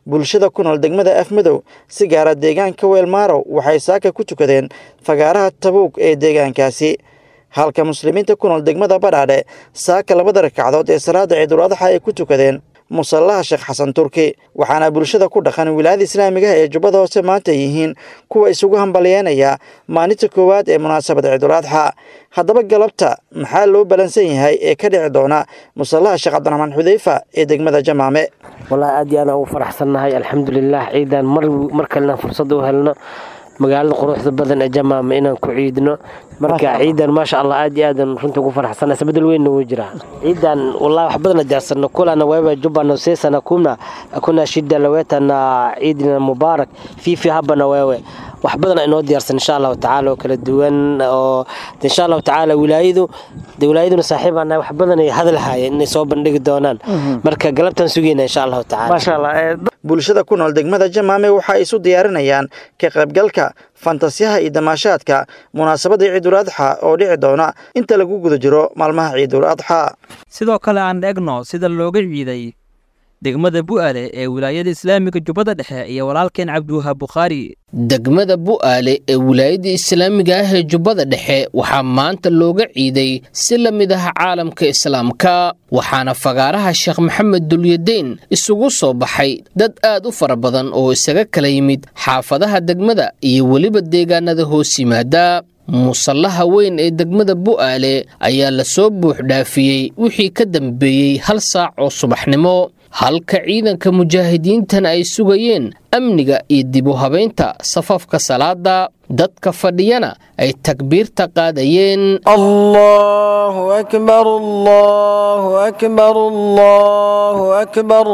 bulshada ku nool degmada Afmadow si gaara deegaanka Weelmaaro waxay saaka ku tukadeen fagaaraha Tabuuk ee deegaankaasi halka muslimiinta ku nool degmada Badhaadhe saaka labada ragcadood ee salaada Ciidul Adha ay ku tukadeen musallaha Sheekh Xasan Turki waxaana bulshada ku dhaqan wilaayada Islaamiga ee Jubbada Hoose maanta yihiin kuwa isugu hambalyeynaya maalinta koowaad ee munaasabada Ciidul Adha haddaba galabta maxaa loo balansan yahay ee ka dhici doona musallaha Sheekh Cabdiraxmaan Xudeyfa ee degmada Jamaame wallahi aad iyo aad ugu faraxsanahay alxamdulillah ciidan mar kalena fursad u helno magaalada quruxda badan ee Jamaame inaan ku ciidno marka ciidan ma sha Allah aad iyo aad runtii ugu faraxsanahay sabadal weyn ugu jira ciidan wallahi wax badan jaarsano kulana wayba Jubbana seesana kuna shida lawatana ciidina mubaarak fi habana waywe wax badan inoo diyaarsan insha Allah taala oo kala duwan oo insha Allah taala wilaayaduna saaxiibana wax badan ay hadal haayeen inay soo bandhigi doonaan marka galabtan sugayna insha Allah taala ma sha Allah bulshada ku nool degmada Jamaame waxa ay isu diyaarinayaan ka qaybgalka fantasiyaha iyo damaashaadka munaasabada Ciidul Adha oo dhici doona inta lagu guda jiro maalmaha Ciidul Adha sidoo kale aan eegno sida looga ciiday degmada Bu'aale ee wilaayada Islaamiga Jubbada Dhexe iyo walaalkeen Cabdiwahaab Bukhari degmada Bu'aale ee wilaayada Islaamiga ah ee Jubbada Dhexe waxaa maanta looga ciiday si la mid ah caalamka Islaamka waxaana fagaaraha Sheekh Maxamed Dulyadeen isugu soo baxay dad aad u fara badan oo isaga kala yimid xaafadaha degmada iyo waliba deegaanada hoos yimaada musallaha weyn ee degmada Bu'aale ayaa la soo buux dhaafiyay wixii ka dambeeyay hal saac oo subaxnimo halka ciidanka mujaahidiintan ay sugayeen amniga iyo dib u habeynta safafka salaada dadka fadhiyana ay takbiirta qaadayeen Allahu akbar Allahu akbar Allahu akbar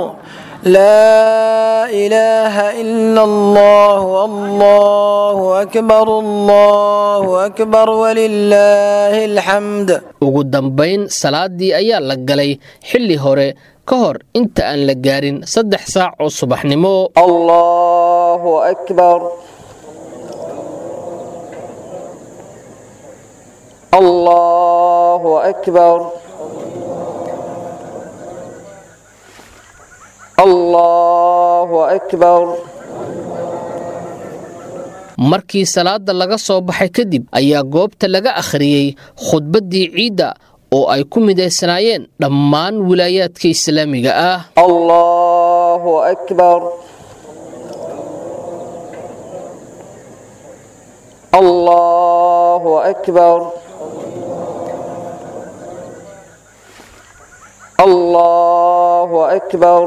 لا إله إلا الله والله أكبر ولله الحمد ugu dambayn salaadii ayaa la galay xilli hore ka hor inta aan la gaarin 3 saac oo subaxnimo Allahu akbar Allahu akbar Allahu akbar markii salaada laga soo baxay kadib ayaa goobta laga akhriyay khudbadii ciida oo ay ku mideysanaayeen dhammaan wilaayaadka islaamiga ah Allahu akbar Allahu akbar Allahu akbar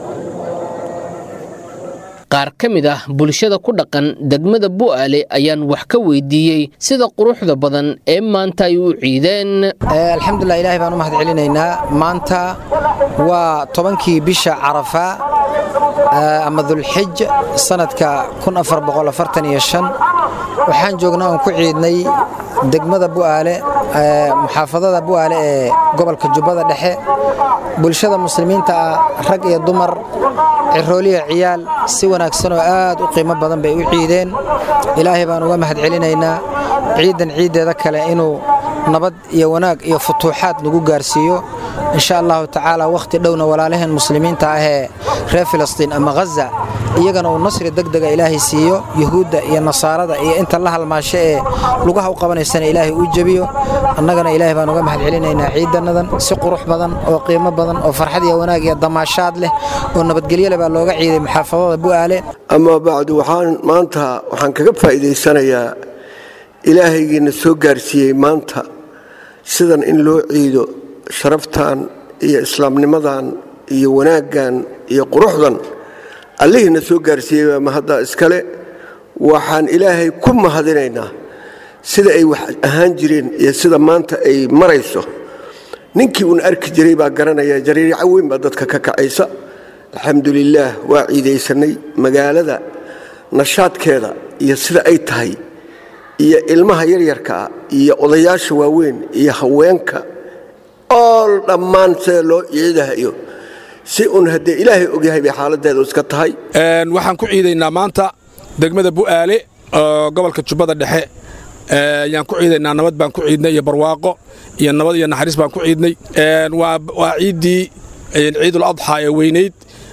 qaar ka mid ah bulshada ku dhaqan degmada Bu'aale ayaan wax ka weydiiyey sida quruxda badan ee maanta ay u ciideen alxamdulillah ilaahay baan u mahad celinaynaa maanta waa 10kii bisha Carafa ama Dhulxijj sanadka 1445 waxaan joognaa oo ku ciidnay degmada Bu'aale muxaafadada Bu'aale ee gobolka Jubbada Dhexe bulshada muslimiinta rag iyo dumar cirooliya ciyaal si wanaagsan oo aad u qiimo badan bay u ciideen ilaahay baan uga mahad celinaynaa ciideeda kale inuu nabad iyo wanaag iyo futuuxaad nagu gaarsiiyo insha Allah taala waqti dhowna walaalaheen muslimiinta ah ee reer Filistiin ama Gaza iyagana uu nasri degdeg ilaahay siiyo yahuuda iyo nasaarada iyo inta la halmaasho ee lugaha u qabanaysan ilaahay u jabiyo annagana ilaahay baan uga mahad celinaynaa ciidanadan si qurux badan oo qiimo badan oo farxad iyo wanaag iyo damaashaad leh oo nabadgelyo leh baa looga ciiday muxaafadada Bu'aale ama bacdu waxaan kaga faa'iideysanayaa ilaahaygiina soo gaarsiiyey maanta sidan in loo ciido sharaftan iyo islaamnimadan iyo wanaaggan iyo quruxdan Allahina soo gaarsiiyay ma hadda iskale waxaan ilaahay ku mahadinaynaa sida ay wax ahaan jireen iyo sida maanta ay marayso ninkii uu arki jiray baa garanaya jariico weyn baa dadka ka kacaysa alxamdulillah waa ciideysanay magaalada nashaadkeeda iyo sida ay tahay iyo ilmaha yaryarka iyo odayaasha waaweyn iyo haweenka all dhammaan sida loo ciidayo si un hadee ilaahay og yahay bay xaaladeedu iska tahay waxaan ku ciidaynaa maanta degmada Bu'aale gobolka Jubbada Dhexe ayaan ku ciidaynaa nabad baan ku ciidnay iyo barwaaqo iyo nabad iyo naxariis baan ku ciidnay waa ciidii Ciidul Adha ee weyneyd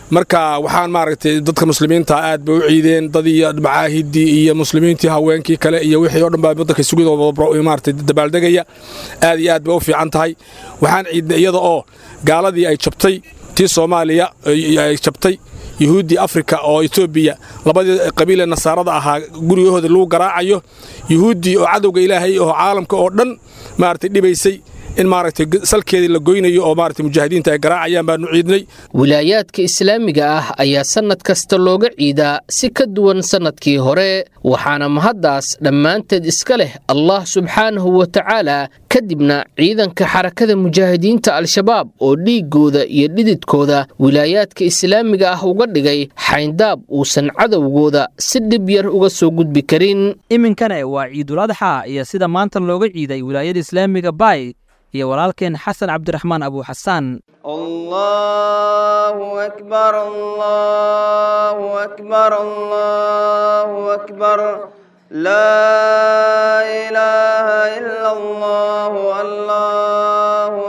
marka waxaan maaragtay dadka muslimiinta aad bay u ciideen dad iyo macaahidii iyo muslimiintii haweenkii kale iyo wixii oo dhan baa waddanka sugidooda maaragtay dabaaldegaya aad iyo aad bay u fiican tahay waxaan ciidnay iyada oo gaaladii ay jabtay tii Soomaaliya ay jabtay yuhuudii Afrika oo Ethiopia labadii qabiil ee nasaarada ahaa gurigooda lagu garaacayo yuhuudii oo cadowga Ilaahay oo caalamka oo dhan maaragtay dhibaysay in maaragtay salkeedii la goynayo oo maaragtay mujaahidiinta ay garaacayaan baan u ciidnay wilaayaadka islaamiga ah ayaa sanad kasta looga ciidaa si ka duwan sanadkii hore waxaana mahaddaas dhammaanteed iska leh Allah subxaanahu wa ta'ala kadibna ciidanka xarakada mujaahidiinta al-shabaab oo dhiigooda iyo dhididkooda wilaayaadka islaamiga ah uga dhigay xayndaab uusan cadowgooda si dhib yar uga soo gudbi karin iminkana waa ciidul adxa iyo sida maanta looga ciiday wilaayada islaamiga Bay iyo walaalkeen Xasan Cabdiraxmaan Abu Xasan Allahu akbar Allahu akbar Allahu akbar la ilaha illa Allah Allahu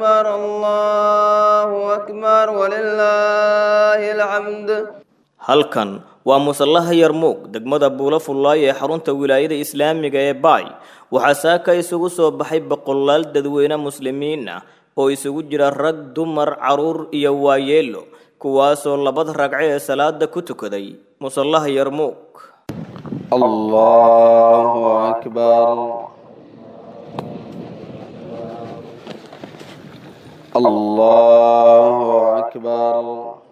akbar walillahil hamd halkan waa musallaha Yarmuug degmada Buulafullaay ee xarunta wilaayada islaamiga ee Bay waxaa saaka isugu soo baxay boqolaal dadweyne muslimiin ah oo isugu jira rag dumar caruur iyo waayeelo kuwaasoo labada ragco ee salaada ku tukaday musallaha Yarmuug Allahu akbar Allahu akbar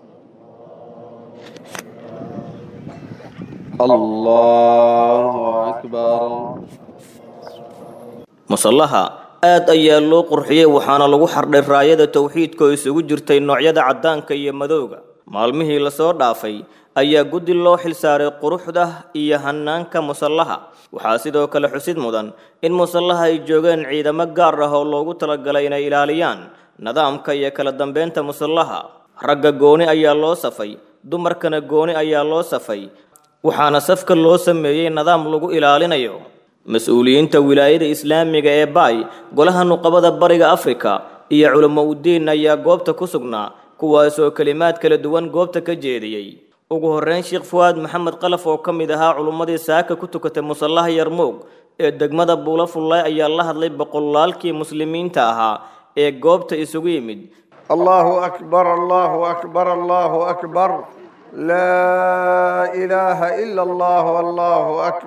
Allahu akbar musallaha aad ayaa loo qurxiyay waxaana lagu xardhay raayada tawxiidka oo isugu jirtay noocyada cadaanka iyo madowga maalmihii la soo dhaafay ayaa gudi loo xilsaaray quruxda iyo hanaanka musallaha waxaa sidoo kale xusid mudan in musallaha ay joogeen ciidamo gaar ah oo loogu talagalay inay ilaaliyaan nidaamka iyo kala dambeynta musallaha ragga gooni ayaa loo safay dumarkana gooni ayaa loo safay waxaana safka loo sameeyay nidaam lagu ilaalinayo mas'uuliyiinta wilaayada islaamiga ee Bay golaha nuqabada bariga Afrika iyo culimo u diin ayaa goobta ku sugnaa kuwaas oo kalimaad kala duwan goobta ka jeediyay ugu horeyn Sheekh Fuad Maxamed Qalaf oo kamid ahaa culimadii saaka ku tukatay musallaha Yarmuug ee degmada Buulafullaay ayaa la hadlay boqolaalkii muslimiinta ahaa ee goobta isugu yimid Allahu akbar Allahu akbar Allahu akbar لا إله إلا الله والله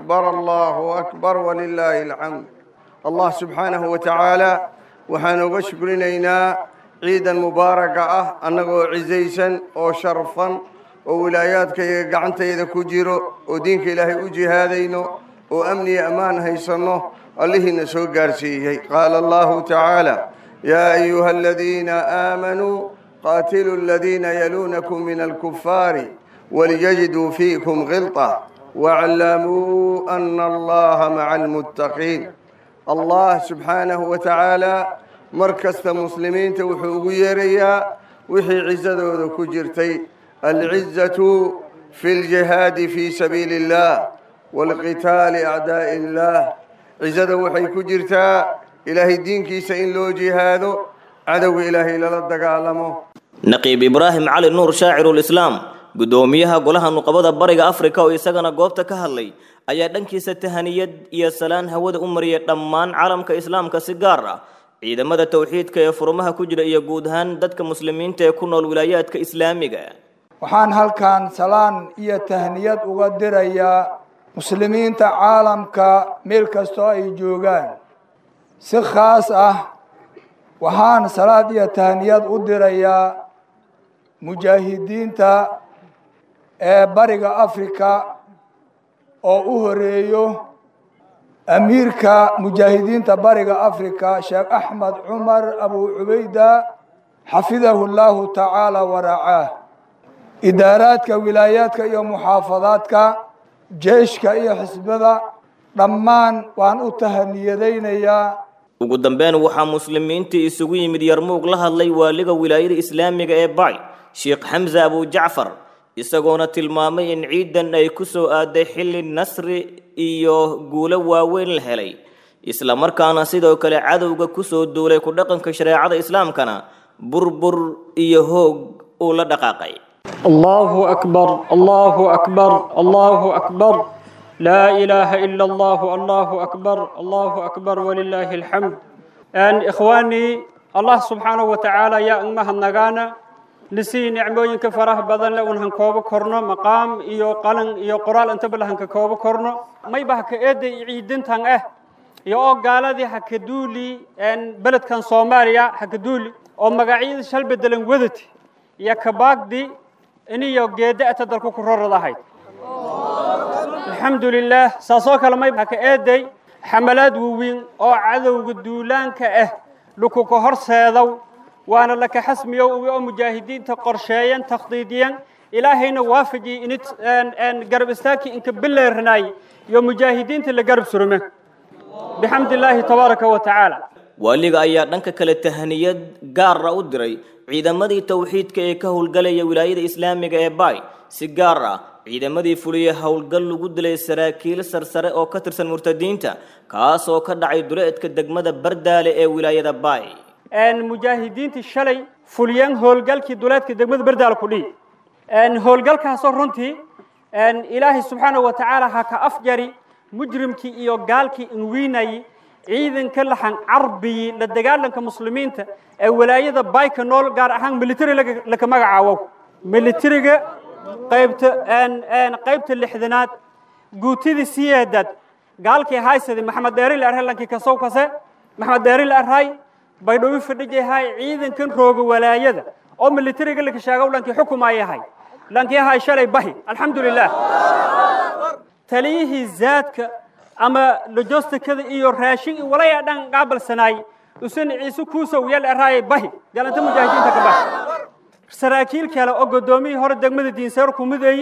أكبر ولله الحمد الله سبحانه وتعالى وحنا وشكرنا عيدا مباركة أنه عزيزا وشرفا وولاياتك قعنت إذا كجيرو ودينك إلهي أجي هذينو وأمني أمان هيصنو الله نسو قارسيه قال الله تعالى يا أيها الذين آمنوا قاتلوا الذين يلونكم من الكفار وليجدوا فيكم غلطة واعلموا أن الله مع المتقين الله سبحانه وتعالى مركز المسلمين توحوغي ريا وحي عزة كجرتي العزة في الجهاد في سبيل الله والقتال أعداء الله عزة وحي كجرتا إلهي الدين كيسين لو جهاده عدو إلهي للدق عالمه نقيب إبراهيم علي نور شاعر الإسلام gudoomiyaha golaha nuqabada bariga Afrika oo isagana goobta ka hadlay ayaa dhankiisa tahaniyad iyo salaan hawada u mariyay dhammaan caalamka islaamka si gaar ah ciidamada tawxiidka ee furmaha ku jira iyo guud ahaan dadka muslimiinta ee ku nool wilaayaadka islaamiga waxaan halkan salaan iyo tahniyad uga dirayaa muslimiinta caalamka meel kasta ay joogaan si khaas ah waxaan salaad iyo tahniyad u dirayaa mujaahidiinta ee bariga Afrika oo u horeeyo amiirka mujaahidiinta bariga Afrika Sheekh Ahmed Umar Abu Ubayda xafidahu Allah ta'ala wa ra'ah idaaraadka wilaayaadka iyo muxaafadaadka jeeshka iyo xisbada dhammaan waan u tahaniyadeynayaa ugu dambeyn waxaa muslimiinta isugu yimid Yarmuug la hadlay waaliga wilaayada islaamiga ee Bay Sheekh Hamza Abu Ja'far isagoona tilmaamay in ciidan ay ku soo aaday xilli nasri iyo guulo waaweyn la helay isla markaana sidoo kale cadowga ku soo duulay ku dhaqanka shariicada islaamkana burbur iyo hoog uu la dhaqaaqay الله أكبر الله أكبر الله أكبر لا إله إلا الله الله أكبر الله أكبر ولله الحمد. أن إخواني الله سبحانه وتعالى يا أمها النجانا نسي نعموين كفره بدن لأنهم كوب كورنا مقام إيو قلن إيو قرال أنت بلهن كوب كورنا ما يبهك إيد يعيدن تان يو قال دي حكدولي أن بلد كان صوماليا حكدولي أو مقاعيد شل بدلن وذتي يا كباك دي إني يو جيدة أتدركو كرر ضحيت الحمد لله ساسوك لما يبهك إيدي حملات ووين أو عدو قدولان كأه لكو كهر سيدو وأنا لك حسمي ومجاهدين تقرشيا تخطيطيا إلهينا وافجي إن قرب استاكي إنك بالله رناي يوم مجاهدين تلي قرب سرمه بحمد الله تبارك وتعالى. waaliga ayaa dhanka kale tahaniyad gaar ah u diray ciidamadii tawxiidka ee ka howlgalaya wilaayada islaamiga ee Bay si gaar ah ciidamadii fuliyay howlgal lagu dilay saraakiil sarsare oo ka tirsan murtadiinta kaas oo ka dhacay duleedka degmada Bardaale ee wilaayada Bay. mujaahidiinta shalay fuliyeen howlgalkii duleedka degmada Bardaale ku dhig howlgalkaas oo runtii ilaahay subxaanahu wa ta'aala ha ka afjari mujrimkii iyo gaalkii in wiinay ciidanka laxan carbi la dagaalanka muslimiinta ee wilaayada Bay ka nool gaar ahaan military laga magacaawo militariga qaybta lixdanaad guutidii siyaadad gaalkii haysaday maxamed deeril arhalankii ka soo kase maxamed deeril arhay baydhoobi fadhiyahay ciidankan rooga walaayada oo militariga laga sheego lankii xukumayahay lankii hay shalay bahi alxamdulillah taliyihi zaadka ama logistikada iyo raashin walaya dhan qaabal sanaay usan ciisu kuusow yal arhay bahi galanta mujaahidiinta ka bahi saraakiil kale oo godoomiye hore degmada diinseer ku miday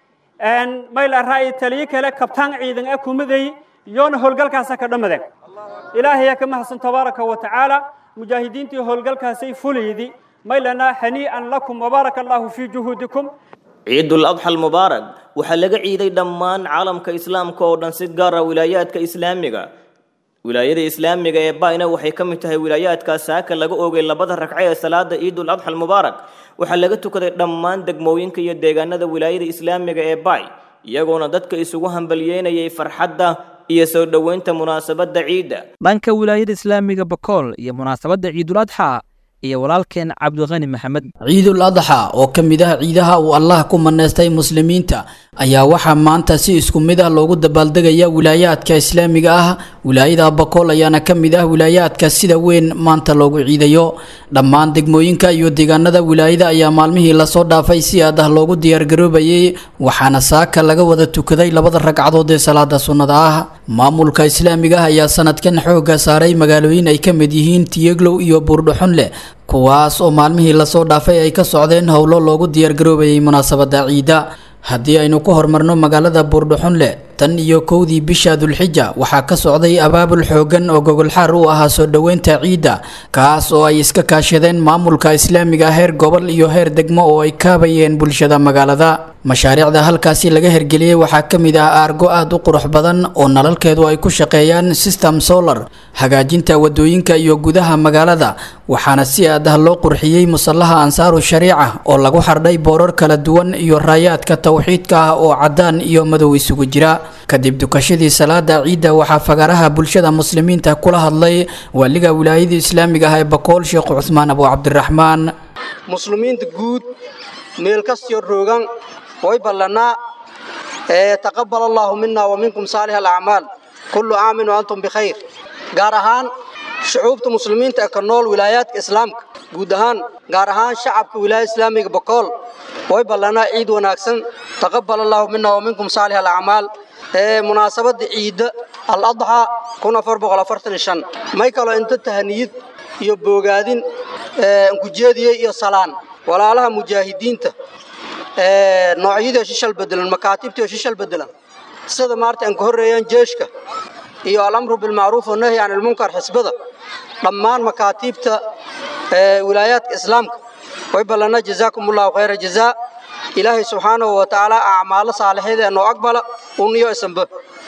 mayl arhay taliye kale kabtaan ciidan ah ku miday yoona howlgalkaas ka dhamadeen ilaahay ka mahadsan tabaaraka wa tacaala mujaahidiintii howlgalkaasay fuliidi maylana hanii'an lakum wa barakallahu fi juhudikum. ciidul adha al mubaarak waxaa laga ciiday dhammaan caalamka islaamka oo dhan si gaar ah wilaayaadka islaamiga. wilaayada islaamiga ee Bayna waxay ka mid tahay wilaayaadka saaka laga oogay labada ragco ee salaada ciidul adha al mubaarak waxaa laga tukaday dhammaan degmooyinka iyo deegaanada wilaayada islaamiga ee Bay iyagoona dadka isugu hambalyeynayay farxadda iyo soo dhaweynta munaasabada ciida. dhanka wilaayada islaamiga Bakool iyo munaasabada ciidul adha iyo walaalkeen Cabdiqani Maxamed. ciidul adha oo kamid ah ciidaha uu Allah ku maneestay muslimiinta ayaa waxaa maanta si isku mid ah loogu dabaaldegaya wilaayaadka islaamiga ah. wilaayada Bakool ayaana kamid ah wilaayaadka sida weyn maanta loogu ciidayo. dhammaan degmooyinka iyo deegaanada wilaayada ayaa maalmihii la soo dhaafay si aad ah loogu diyaar garoobayay waxaana saaka laga wada tukaday labada ragcadood ee salaada sunnada ah. maamulka islaamiga ah ayaa sanadkan xooga saaray magaalooyin ay kamid yihiin Tiyeglow iyo Buurdhuxunle kuwaas oo maalmihii la soo dhaafay ay ka socdeen howlo loogu diyaar garoobayay munaasabada ciida. haddii aynu ku hormarno magaalada Buurdhuxunle tan iyo kowdii bisha Dulxija waxaa ka socday abaabul xoogan oo gogol xaar u ahaa soo dhaweynta ciida kaas oo ay iska kaashadeen maamulka islaamiga heer gobol iyo heer degmo oo ay kaabayeen bulshada magaalada. mashaariicda halkaasi laga hergeliyay waxaa kamid ah aargo aad u qurux badan oo nalalkeedu ay ku shaqeeyaan system solar, hagaajinta wadooyinka iyo gudaha magaalada, waxaana si aad ah loo qurxiyay musallaha ansaaru shariica oo lagu xardhay boorar kala duwan iyo raayaadka tawxiidka ah oo cadaan iyo madow isugu jira. kadib dukashadii salaada ciida waxaa fagaraha bulshada muslimiinta kula hadlay waaliga wilaayada islaamiga ah ee Bakool Sheekh Cusmaan Abu Cabdiraxmaan. muslimiinta guud meel kasta roogan way ballanaa taqabbal Allahu minna wa minkum salih al-a'mal kullu aamin wa antum bikhayr. gaar ahaan shucuubta muslimiinta ee ka nool wilaayaadka islaamka guud ahaan gaar ahaan shacabka wilaayada islaamiga Bakool way ballanaa ciid wanaagsan taqabbal Allahu minna wa minkum salih al-a'mal. munaasabada ciida al-adha 1445 may kala inta tahaniyad iyo boogaadin ku jeediyay iyo salaan walaalaha mujaahidiinta noocyada shishal bedelan makaatibta shishal bedelan sida maarta aan ka horeeyaan jeeshka iyo al-amru bil ma'ruf wa nahy anil munkar xisbada dhammaan makaatibta wilaayaadka islaamka way balana jazaakumullahu khayra jazaa. ilaahay subhanahu wa ta'ala a'maal saalihiin oo aqbala uniyo isanba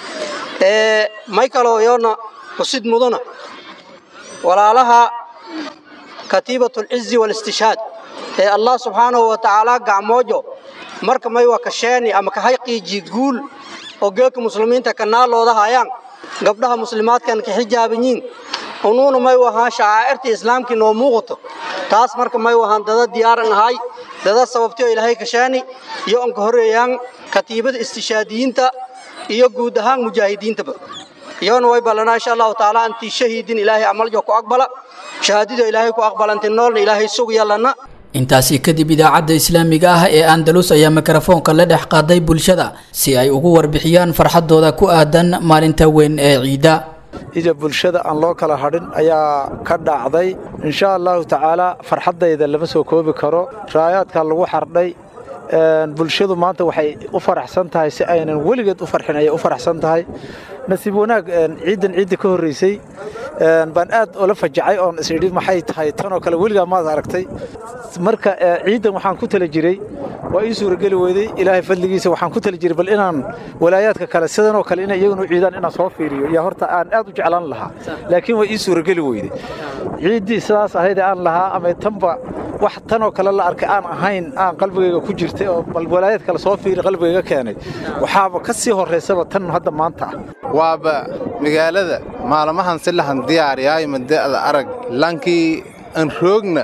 may kala yoona usid mudana walaalaha katibatul izzi wal istishhad Allah subhanahu wa ta'ala gacmoojo marka may waa kasheeni ama ka hayqiiji guul oo geedka muslimiinta kanaalooda hayaan gabdhaha muslimaadkan ka xijaabanyiin unuuna may wahaan shacaa'irta islaamka noo muuqato taas marka may wahaan dada diyaaran ahay dada sababtoo ilaahay kasheeni iyo aan ka horeeyaan katiibada istishaadiyiinta iyo guud ahaan mujaahidiintaba iyona way ballanaa insha allahu tacaala antii shahiidin ilaahay amaljo ku aqbala shahaadida ilaahay ku aqbalanti noolna ilaahay sug yeelana intaasi kadib idaacadda islaamiga ah ee andalus ayaa mikrofoonka la dhex qaaday bulshada si ay ugu warbixiyaan farxadooda ku aadan maalinta weyn ee ciida ida bulshada aan loo kala hadhin ayaa ka dhacday insha allahu tacaala farxadayda lama soo koobi karo raayaadka lagu xardhay bulshadu maanta waxay u faraxsan tahay si aynan weligeed u farxin ayay u faraxsan tahay nasiib wanaag ciidda ka horreysay baan aad ula fajacay oon isidhi maxay tahay tan oo kale weligaa maad aragtay marka ciidan waxaan ku tala jiray waa ii suurageli weyday ilaahay fadligiisa waxaan ku tala jiray bal inaan walaayaadka kale sidan oo kale inay iyaguna u ciidaan inaan soo fiiriyo yaa horta aan aad u jeclaan lahaa laakiin waa ii suurageli weyday ciiddii sidaas ahayd aan lahaa ama tanba wax tan oo kale la arkay aan ahayn aan qalbigayga ku jirtay oo bal walaayaad kale soo fiiri qalbigayga keenay waxaaba ka sii horreysaba tan hadda maanta ah waaba magaalada maalmahan si lahan diyaariyaay madada arag lankii aan roogna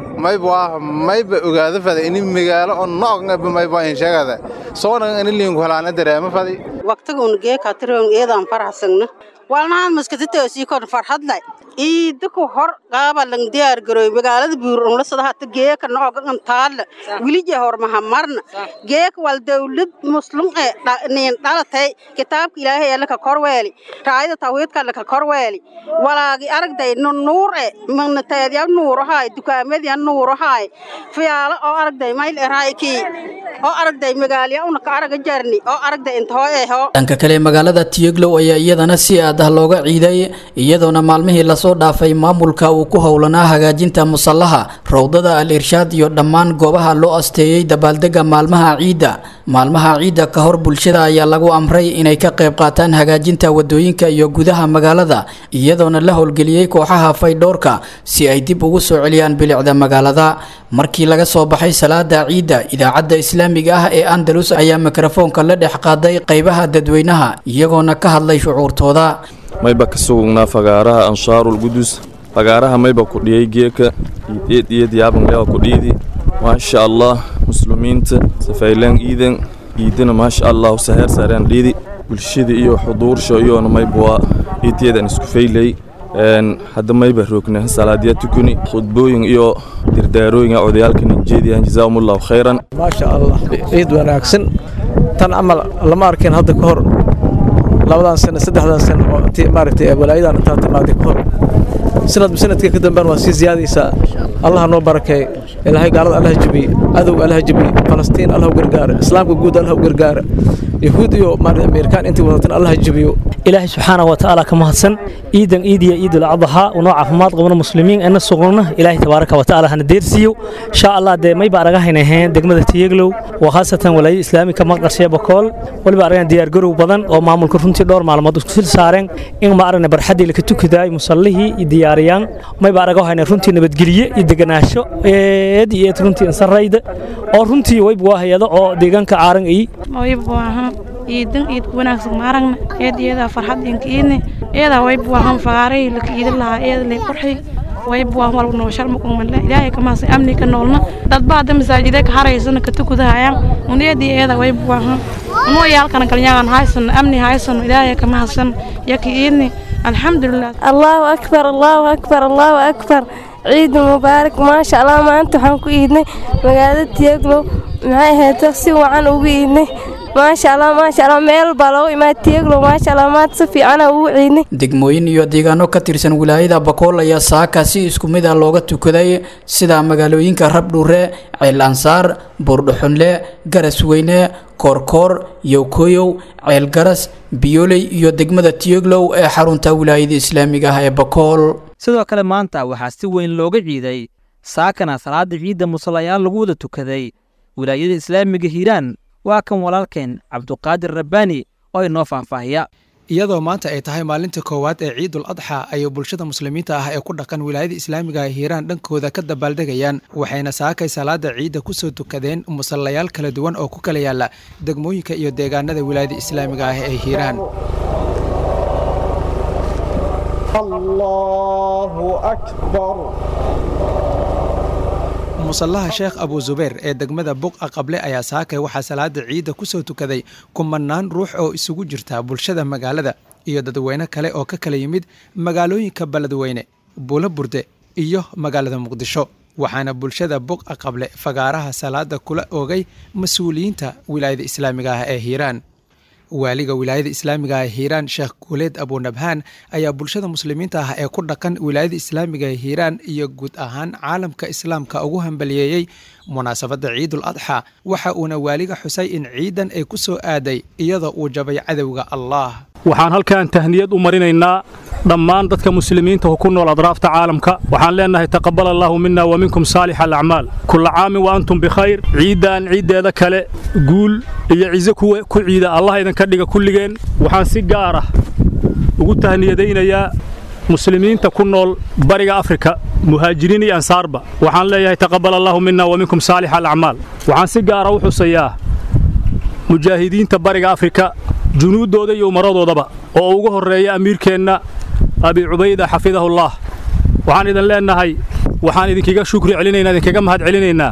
mayba ogaada fada ini magaalo oo noogaba mayba in sheegada soona in liinku halaana dareema fadi waqtigun geeka tiroon eedan faraxsana walnaan maskatay si kor farxadlay iidku hor qaaba lang diyaar garoy magaalada buuron la sadaha geeka noogan taal wilije hor mahamarna geeka wal dawlad muslim ee neen dhalatay kitaabka ilaahay ee la korweeli raayada tawhiidka la korweeli walaagi aragday nuur ee magnateed ya nuur ahay dukaameed ya nuur ahay fiyaalo oo aragday mayl eraayki oo aragday magaaliya una ka araga jarni oo aragday inta hooy ee dhanka kale magaalada Tiyaglow ayaa iyadana si aad ah looga ciiday iyadoona maalmihii la soo dhaafay maamulka uu ku howlanaa hagaajinta musallaha rawdada al-irshaad iyo dhammaan goobaha loo asteeyay dabaaldega maalmaha ciida ka hor bulshada ayaa lagu amray inay ka qayb qaataan hagaajinta wadooyinka iyo gudaha magaalada iyadoona la howlgeliyay kooxaha faydhoorka si ay dib ugu soo celiyaan bilicda magaalada markii laga soo baxay salaada ciida idaacadda islaamiga ah ee Andalus ayaa mikrofoonka la dhex qaaday qaybaha dadweynaha iyagoona ka hadlay shucuurtooda mayba ka sugnaa fagaaraha anshaarul qudus fagaaraha mayba ku dhiyay geeka iyo diyaaban leeyo ku dhiidi ma sha Allah muslimiinta safaylan iidana ma sha Allah sahar saaraan dhiidi bulshada iyo xuduursho iyo mayba iideedan isku faylay hadda mayba roogna salaadiya tukuni khudbooyin iyo dirdaarooyin odayaalka nijeediyaan jazakumullahu khairan ma sha Allah ciid wanaagsan tan amal lama arkin hadda ka hor labadan sano saddexdan sano oo intii maaragtay walaayadan inta timaadey ka hor sanadka ka dambeeyay waa si ziyaadaysa Allah noo barakeey ilaahay gaalada Allah jabiy adow Allah jabiy Falastiin Allah gargaar islaamka guud Allah gargaar yahuud iyo Ameerikaan intii wadatan Allah jabiyo ilaahay subhanahu wa ta'ala kama hadsan ciidan ciidiya ciidul adha oo caafimaad qabna muslimiin ana suqna ilaahay tabaaraka wa ta'ala hana deersiyo insha Allah de may baaraga haynaheen degmada Tiyaglow oo khaasatan walaayada islaamika maqarshay bakool waliba aragan diyaar garow badan oo maamulka runtii dhowr maalmood isku sil saareen in ma aragna barxadii la ka tukaday musallihii diyaariyaan may baaraga haynay runtii nabadgeliye iyo deganaasho iyo runtii sarayda oo runtii way buu hay'ado oo deegaanka caaran ay ciidan ciid wanaagsan maaragna iyada farxad inkiine iyada way buuhan fagaaray la kiid laha iyada la qurxi way buuhan wal noo sharma ku man ilaahay kama si amni ka noolna dad baad masaajida ka haraysan ka tukudayaan uniyadii iyada way buuhan noo yaalkan kalnyaan haysan amni haysan ilaahay kama hasan yakiine alxamdulillah allahu akbar allahu akbar allahu akbar ciid mubaarak ma sha Allah maanta waxaan ku iidnay magaalada Tiyaglow maxay ahayd si wacan ugu iidnay ما شاء الله meel balo imaatiyaglo ma sha Allah maad si fiican u ciidnay degmooyin iyo deegaano ka tirsan wilaayada Bakool ayaa saaka si isku mid ah looga tukaday sida magaalooyinka Rabdhuure Ceel Ansaar Buurdhuxunle Garasweyne Koorkoor Yowkoyow Ceel Garas Biyoley iyo degmada Tiyaglow ee xarunta wilaayada islaamiga ah ee Bakool sidoo kale maanta waxaa si weyn looga ciiday saakana salaada ciida musallayaan lagu wada tukaday wilaayada islaamiga Hiiraan waa kan walaalkeen Cabduqaadir Rabbaani oo inoo faahfaahiya iyadoo maanta ay tahay maalinta koowaad ee ciidul adxa ayay bulshada muslimiinta ah ee ku dhaqan wilaayada islaamiga ah hiiraan dhankooda ka dabaaldegayaan waxayna saakay salaada ciidda ku soo tukadeen musallayaal kala duwan oo ku kala yaala degmooyinka iyo deegaanada wilaayada islaamiga ah ee hiiraan. Allahu akbar. musallaha sheekh abu zubeer ee degmada buqa qable ayaa saakay waxaa salaada ciidda ku soo tukaday kumanaan ruux oo isugu jirta bulshada magaalada iyo dadweyne kale oo ka kala yimid magaalooyinka beledweyne buulo burde iyo magaalada muqdisho waxaana bulshada buqa qable fagaaraha salaada kula oogay mas-uuliyiinta wilaayada islaamiga ah ee hiiraan. waaliga wilaayada islaamiga ah hiiraan sheekh guuleed abunabhaan ayaa bulshada muslimiinta ah ee ku dhaqan wilaayada islaamiga ee hiiraan iyo guud ahaan caalamka islaamka ugu hambaliyeeyey munaasabadda ciidul adxa waxa uuna waaliga xusay in ciidan ay ku soo aaday iyadoo uu jabay cadowga allah. waxaan halkan tahniyad u marinaynaa dhammaan dadka muslimiinta ku nool adraafta caalamka waxaan leenahay taqabbal Allahu minna wa minkum saalih al-a'maal kull aam wa antum bi khayr ciidan ciideeda kale guul iyo ciise ku ciida Allah idin ka dhiga kulligeen waxaan si gaar ah ugu tahniyadeynayaa muslimiinta ku nool bariga Afrika muhaajiriin iyo ansaarba waxaan leeyahay taqabbal Allahu minna wa minkum saalih al-a'maal waxaan si gaar ah u xusayaa mujaahidiinta bariga Afrika junuudooda iyo umaradoodaba oo ugu horeeya amiirkeenna abi ubayda xafidahullah waxaan idin leenahay waxaan idinkiga shukri celinaynaa idinkaga mahad celinaynaa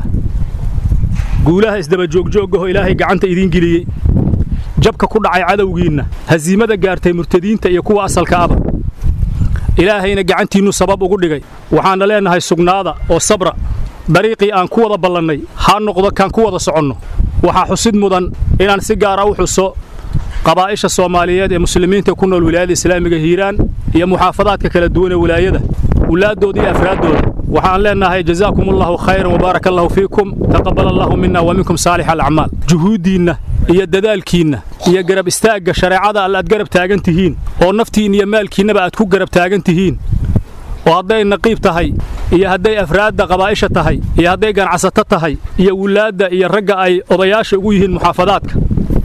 guulaha isdaba joogjoogah ilaahay gacanta idin geliyay jabka ku dhacay cadawgiina haziimada gaartay murtadiinta iyo kuwa asalka aba ilaahayna gacantiinu sabab ugu dhigay waxaan leenahay sugnaada oo sabra dariiqii aan ku wada ballanay ha noqdo kan ku wada soconno waxa xusid mudan inaan si gaar ah u xuso qabaa'isha Soomaaliyeed ee muslimiinta ku nool wilaayada islaamiga hiiraan iyo muxaafadaadka kala duwan ee wilaayada ولادود يا أفرادود وحان لنا جزاكم الله خيرا وبارك الله فيكم تقبل الله منا ومنكم صالح الأعمال جهودينا iyo dadaalkiina iyo garab istaaga shariicada alla aad garab taagan tihiin oo naftiin iyo maalkiinaba aad ku garab taagan tihiin oo haday naqiib tahay iyo haday afraadda qabaa'isha tahay iyo haday ganacsato tahay iyo wulaada iyo ragga ay odayaasha ugu yihiin muxaafadaadka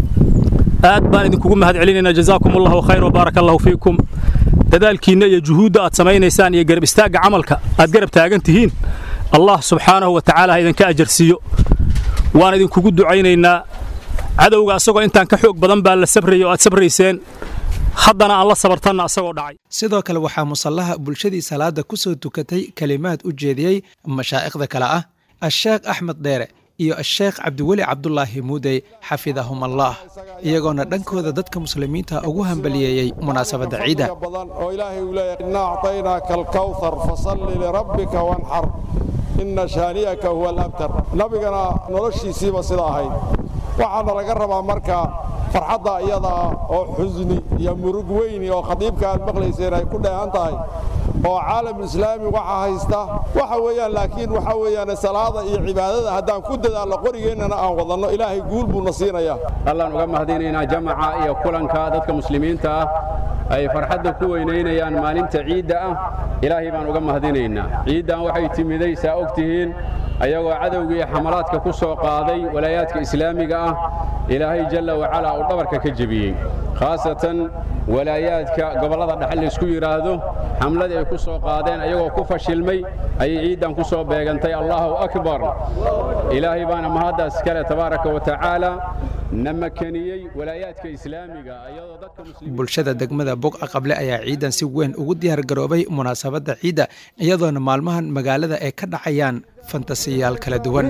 aad baan idinkugu mahad celinayna jazaakumullahu khayr wa barakallahu fiikum dadaalkiina iyo juhuudda aad sameeynaysan iyo garab istaaga amalka aad garab taagan tihiin Allah subhanahu wa ta'ala idinka ajarsiyo waan idinkugu ducaynaynaa cadawga asagoo intaan ka xoog badan baa la sabrayo aad sabrayseen haddana aan la sabartana asagoo dhacay. sidoo kale waxaa musallaha bulshadii salaada ku soo tukatay kalimaad u jeediyay mashaayikhda kale ah الشيخ أحمد ديري iyo الشيخ cabdiweli cabdulaahi muudey xafidahum allah iyagoona dhankooda dadka muslimiinta ugu hambaliyeeyay munaasabadda ciida oo ilaahay uu leeyahay inna a'taynaaka al-kawthar fasalli lirabbika wanhar inna shaaniyaka huwa al-abtar nabigana noloshiisiiba sida ahayd waxaana laga rabaa marka farxadda iyada oo xusni iyo murug weyn oo qadiibka aad maqlayseen ay ku dheehan tahay oo caalam islaami waxa haysta waxa weeyaan laakiin waxa weeyaan salaada iyo cibaadada hadaan ku dadaalo qorigeennana aan wadano ilaahay guul buu nasiinaya allah uga mahadinayna jamaca iyo kulanka dadka muslimiinta ay farxadda ku weyneynayaan maalinta ciida ah ilaahay baan uga mahadinaynaa ciidan waxay timiday saa ogtihiin ayagoo cadawgii xamalaadka ku soo qaaday walaayaadka islaamiga ah ilaahay jalla wa ala uu dhabarka ka jabiyay khaasatan walaayaadka gobolada dhaxal isku yiraahdo xamlada ay ku soo qaadeen ayagoo ku fashilmay ay ciidan ku soo beegantay Allahu akbar ilaahay baana mahadaas kale tabaaraka wa taala namakaniyay walaayaadka islaamiga ayadoo dadka muslimiinta bulshada degmada Buqa Qable ayaa ciidan si weyn ugu diyaar garoobay munaasabadda ciida iyadoona maalmahan magaalada ay ka dhacayaan fantasiyaal kala duwan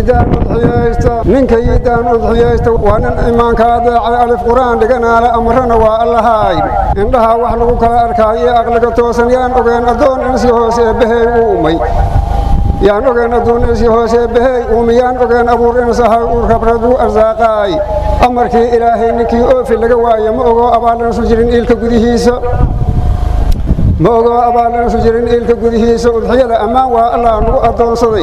ninka ciidan udxiyaysta waa nin iimaanka adeecay alif quraan dhiganaala amarna waa allahay indhaha wax lagu kala arkaayo aqliga toosan yaan ogeen adoon in si hoose bahay u umay yaan ogeen adoon in si hoose bahay umiyaan ogeen abuur in sahay u rabradu arsaaqay amarkii ilaahay ninkii oofi laga waayo ma ogo abaalan soo jirin ilka gudihiisa ma ogo abaalan soo jirin ilka gudihiisa udxiyada amaan waa allah nagu adoonsaday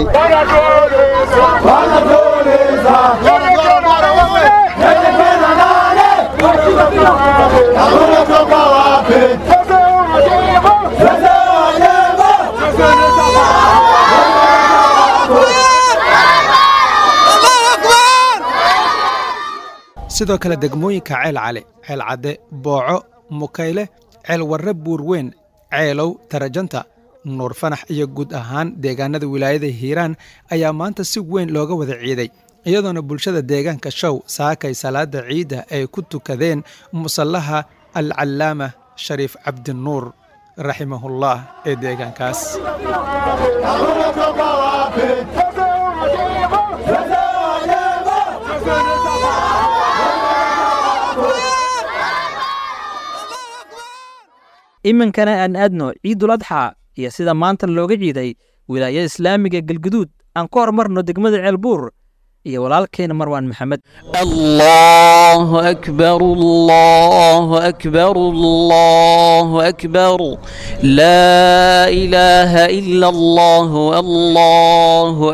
sidoo kale degmooyinka ceel cali ceel cadde booco mukayle ceelwarre buurweyn ceelow tarajanta nuur fanax iyo guud ahaan deegaanada wilaayada hiiraan ayaa maanta si weyn looga wada ciiday iyadoona bulshada deegaanka show saakay salaada ciidda ay ku tukadeen musallaha alcallaama shariif cabdinuur raximahullah ee deegaankaas. iminkana aan aadno ciidul adxaa iyo sida maanta looga ciiday wilaayada islaamiga galguduud aan ku hormarno degmada ceelbuur iyo walaalkeena marwaan maxamed. allahu akbar allahu akbar allahu akbar laa ilaaha ila allah allahu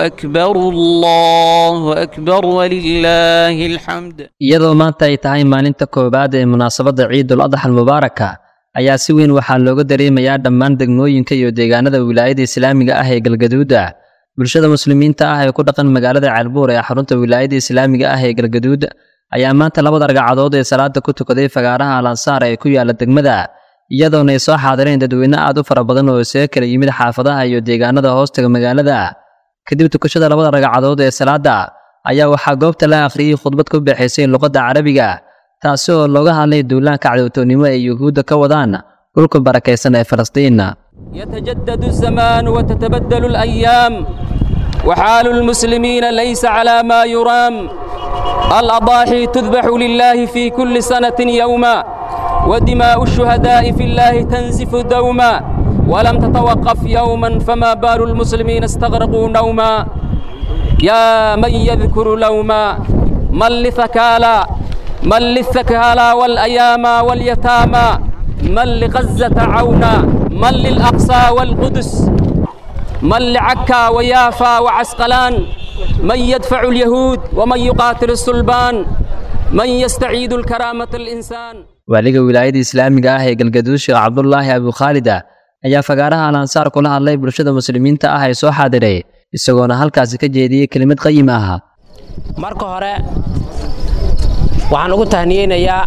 akbar walilaahi alxamd. iyadoo maanta ay tahay maalinta koowaad ee munaasabadda ciidul adxa almubaaraka ayaa si weyn waxaa looga dareemayaa dhammaan degmooyinka iyo deegaanada wilaayada islaamiga ah ee galgaduuda. bulshada muslimiinta ah ee ku dhaqan magaalada ceelbuur ee xarunta wilaayada islaamiga ah ee galgaduud ayaa maanta labada ragcadood ee salaada ku tukaday fagaaraha alansaar ee ku yaala degmada, iyadoona ay soo xaadireen dadweyne aad u fara badan oo isaga kala yimid xaafadaha iyo deegaanada hoostaga magaalada. kadib tukashada labada ragcadood ee salaada ayaa waxaa goobta la akhriyey khudbad ku bixaysay luqadda carabiga, taasi oo looga hadlay duulaanka cadowtoonnimo ee yuhuudda ka wadaan dhulka barakaysan ee Falastiin. يتجدد الزمان وتتبدل الأيام وحال المسلمين ليس على ما يرام. الأضاحي تذبح لله في كل سنة يوما ودماء الشهداء في الله تنزف دوما ولم تتوقف يوما فما بال المسلمين استغرقوا نوما. يا من يذكر لوما من لثكالا من للثكالا والأيام واليتامى من لغزة عونا من للأقصى والقدس من لعكا ويافا وعسقلان من يدفع اليهود ومن يقاتل الصلبان من يستعيد الكرامة الإنسان. waaliga wilaayada islaamiga ah ee galgaduud sheekh cabdullaahi abu khaalida ayaa fagaaraha alansaar kula hadlay bulshada muslimiinta ah ee soo xaadiray isagoona halkaasi ka jeediyey kelimad qayim ah. marka hore waxaan ugu tahniyeynayaa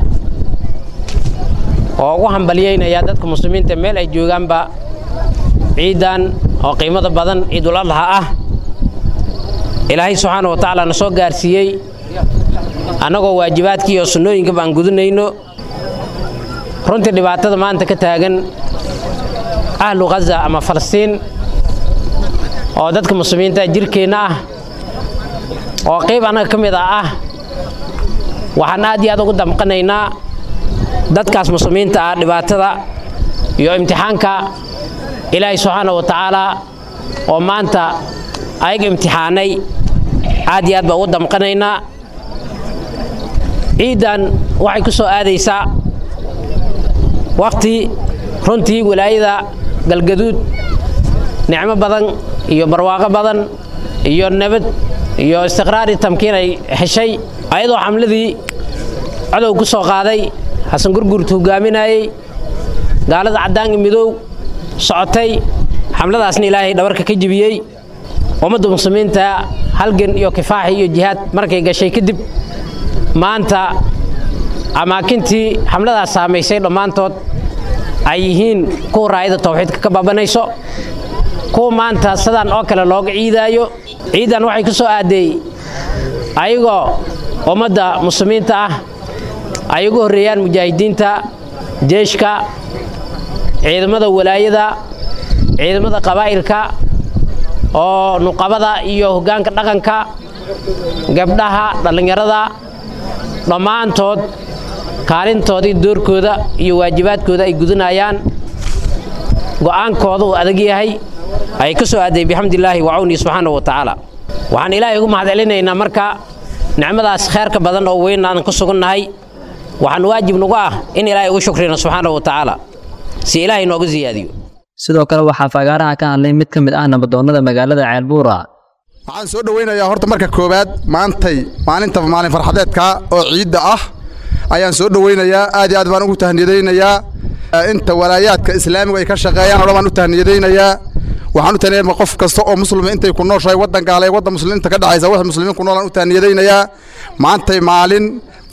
oo ugu hambaliyeynayaa dadka muslimiinta meel ay joogaanba ciidan oo qiimada badan ciidul adxa ah ilaahay subxaanahu wa tacaala na soo gaarsiiyey annagoo waajibaadkii iyo sunnooyinka baan gudunayno. runtii dhibaatada maanta ka taagan ahlu ghaza ama falastiin oo dadka muslimiinta jirkeenna ah oo qayb annaga ka mid ah waxaan aad iyo aad ugu damqanaynaa dadkaas muslimiinta ah dhibaatada iyo imtixaanka ilaahay subxaanahu wa tacaala oo maanta ayaga imtixaanay aad iyo aad baan ugu damqanaynaa. ciidan waxay ku soo aadaysaa waqti runtii wilaayada galgaduud nicmo badan iyo barwaaqo badan iyo nabad iyo istiqraar iyo tamkiin ay heshay ayadoo xamladii cadow ku soo qaaday xasan gurgurtu hogaaminayay gaalada caddaan iyo midow socotay xamladaasna ilaahay dhabarka ka jibiyey. ummadda muslimiinta halgan iyo kifaax iyo jihaad markay gashay kadib maanta amaakintii xamladaas saamaysay dhammaantood ay yihiin kuwa raayada tawxiidka ka baabanayso, kuwa maanta sidaan oo kale looga ciidaayo. ciidan waxay ku soo aaday ayagoo ummadda muslimiinta ah ay ugu horreeyaan mujaahidiinta, jeeshka, ciidamada walaayada, ciidamada qabaa'ilka oo nuqabada iyo hoggaanka dhaqanka, gabdhaha, dhallinyarada, dhammaantood kaalintoodii doorkooda iyo waajibaadkooda ay gudunayaan. go'aankooda uu adag yahay ay ka soo aaday bixamdillaahi wa cawnihi subxaanahu wa tacaala. waxaan ilaahay ugu mahadcelinaynaa marka nicmadaas khayrka badan oo weyn aan ku sugannahay. waxaan waajib nagu ah in ilaahay ugu shukrino subxaanahu wa tacaala si ilaahay noogu ziyaadiyo. sidoo kale waxaa fagaaraha ka hadlay mid ka mid ah nabadoonnada magaalada ceelbuura. waxaan soo dhawaynayaa horta marka koowaad maalin farxadeedka oo ciidda ah ayaan soo dhawaynayaa. aad iyo aad baan ugu tahniyadaynayaa inta walaayaadka islaamigu ay ka shaqeeyaan oo dhan baan u tahniyadaynayaa. waxaan u tahniyadaynaa qof kasta oo muslima intay ku nooshahay waddan gaale waddan muslimiinta ka dhacaysa wax muslimiin ku noolaan u tahniyadaynayaa. maantay maalin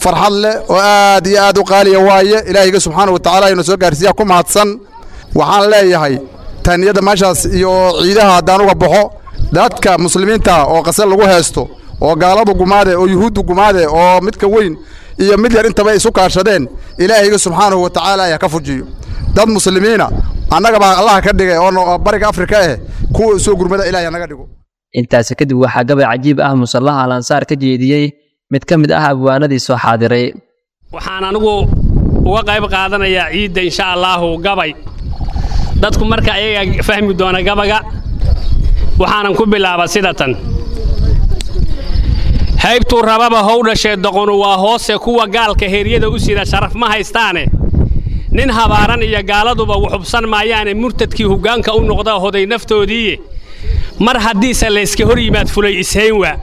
farxad leh oo aad iyo aad u qaaliya waaye ilaahayga subxaana wa tacaala aynu soo gaarsiiyaa ku mahadsan waxaan leeyahay tahniyadda meeshaas iyo ciidaha haddaan uga baxo dadka muslimiinta oo qasal lagu haysto oo gaaladu gumaade oo yuhuuddu gumaade oo midka weyn iyo mid yar intaba isu kaashadeen ilaahayga subxaanahu wa tacaala ayaa ka fujiyo dad muslimiina annaga baa allah ka dhigay oo bariga afrika ah kuwa soo gurmada ilaahay naga dhigo intaasi kadib waxaa gabay cajiib ah musallaha al-ansaar ka jeediyey mid ka mid ah abwaanadii soo xaadiray waxaan anigu uga qayb qaadanayaa ciidda insha allahu gabay dadku marka ayaga fahmi doona gabaga waxaanan ku bilaaba sida tan haybtuu rababa how dhashee doqonu waa hoose kuwa gaalka heeryada u sida sharaf ma haystaane nin habaaran iyo gaaladuba wuxubsan maayaane murtadkii hoggaanka u noqda hoday naftoodiiye mar haddiise layska hor yimaad fulay ishayn waa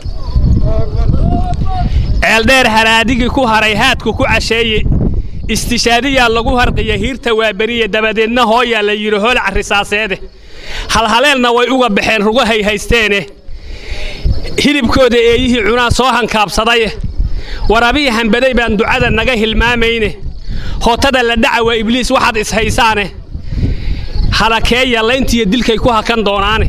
ceeldheer haraadigii ku haray haadku ku casheeye istishaadiyaa lagu harqiya hiirta waa beriye dabadeedna hooyaa la yidhi hool carrisaaseede halhaleelna way uga baxeen rugahay haysteene hilibkooda eeyihii cunaa soo hankaabsadaye warabii hambaday baan ducada naga hilmaamayne hootada la dhaca waa ibliis waxaad ishaysaane halakeeya layntiiyo dilkay ku hakan doonaane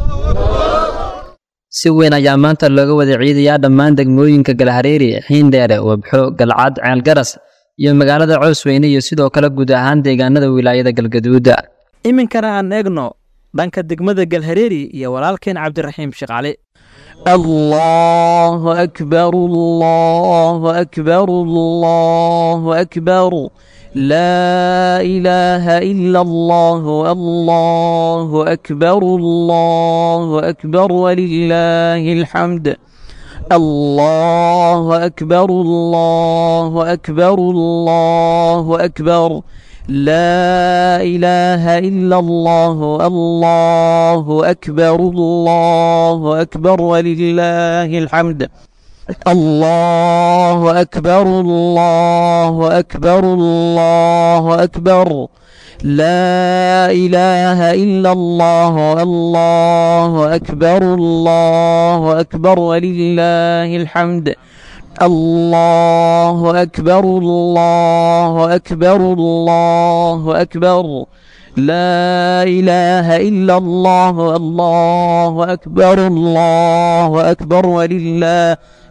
si weyn ayaa maanta looga wada ciidayaa dhammaan degmooyinka galhareeri xiindheere wabxo galcad ceelgaras iyo magaalada coosweyne iyo sidoo kale guud ahaan deegaanada wilaayada galgaduuda iminkana aan eegno dhanka degmada galhareeri iyo walaalkeen cabdiraxiim shaqaale الله أكبر الله أكبر الله أكبر لا إله إلا الله الله أكبر الله أكبر ولله الحمد الله أكبر الله أكبر الله أكبر لا إله إلا الله الله أكبر الله أكبر ولله الحمد الله أكبر الله أكبر الله أكبر لا إله إلا الله الله أكبر الله أكبر ولله الحمد الله أكبر الله أكبر الله أكبر لا إله إلا الله الله أكبر الله أكبر ولله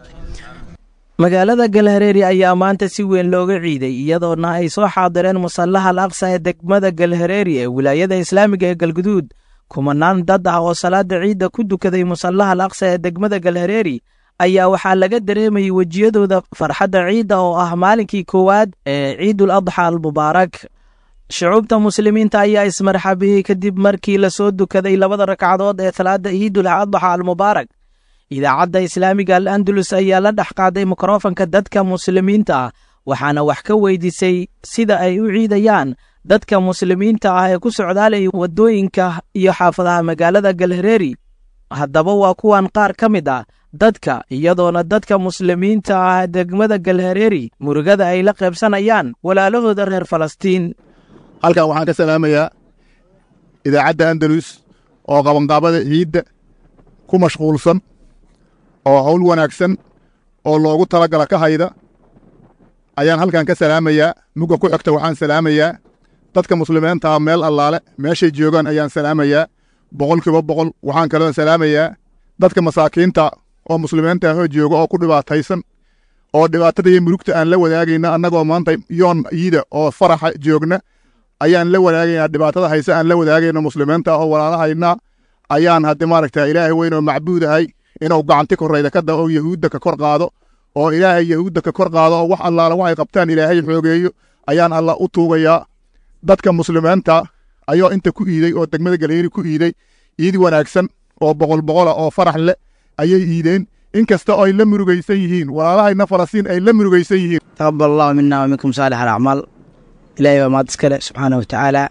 magaalada galhareeri ayaa maanta si weyn looga ciiday iyadoona ay soo xaadireen musallaha al-aqsa ee degmada galhareeri ee wilaayada islaamiga ee galguduud kumanaan dad ah oo salaada ciidda ku dukaday musallaha al-aqsa ee degmada galhareeri ayaa waxaa laga dareemayay wejiyadooda farxadda ciidda oo ah maalinkii koowaad ee ciidul adxa almubaarak shucuubta muslimiinta ayaa ismarxabiyey kadib markii la soo dukaday labada ragcadood ee salaada ciidul adxa almubaarak idaacadda islaamiga al-andalus ayaa la dhex qaaday mikrofanka dadka muslimiinta ah waxaana wax ka weydiisay sida ay u ciidayaan dadka muslimiinta ah ee ku socdaalaya waddooyinka iyo xaafadaha magaalada galhareeri haddaba waa kuwan qaar ka mid ah dadka iyadoona dadka muslimiinta ah degmada galhareeri murugada ay la qaybsanayaan walaalahooda reer falastiin halkan waxaan ka salaamayaa idaacadda andalus oo qabanqaabada ciidda ku mashquulsan oo hawl wanaagsan oo loogu talagala ka hayda ayaan halkan ka salaamayaa mugga ku xigta waxaan salaamayaa dadka muslimiinta ah meel allaale meeshay joogaan ayaan salaamayaa boqolkiiba boqol waxaan kaloo salaamayaa dadka masaakiinta oo muslimiinta ahoo jooga oo ku dhibaataysan oo dhibaatada iyo murugta aan la wadaagayna annagoo maanta yoon ciida oo faraxa joogna ayaan la wadaagaynaa dhibaatada hayse aan la wadaagayno muslimiinta oo walaalahayna ayaan haddi maaragta ilaahay weyn oo macbuud ahay inuu gacanti korrayda ka da oo yahuudda ka kor qaado oo ilaahay yahuudda ka kor qaado oo wax allaala waxay qabtaan ilaahay xoogeeyo ayaan alla u tuugayaa dadka muslimiinta ayoo inta ku iiday oo degmada galhareeri ku iiday iid wanaagsan oo boqol boqola oo farax leh ayay iideen inkasta oo ay la murugaysan yihiin walaalahayna falastiin ay la murugaysan yihiin taqabbal allahu minna wa minkum saalix alacmaal ilaahay baa mahad iskale subxaana wa tacaala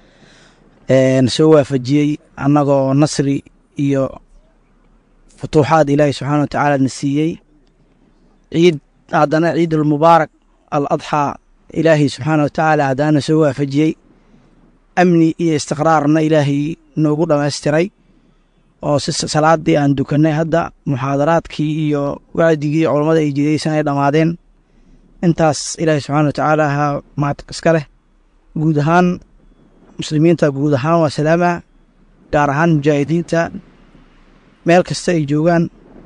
soo waafajiyey annagoo nasri iyo futuuxaad ilaahay subxaana wa tacaala na siiyey ciid haddana ciidulmubaarak al adxaa ilaahay subxaana wa tacaala haddana soo waafajiyey amni iyo istiqraarna ilaahay noogu dhammaystiray oo si salaaddii aan dukannay hadda muxaadaraadkii iyo wacdigii culammada ay jidaysan ay dhammaadeen intaas ilaahay subxaana watacaala ahaa mahad iska leh guud ahaan muslimiinta guud ahaan waa salaama gaar ahaan mujaahidiinta meel kasta ay joogaan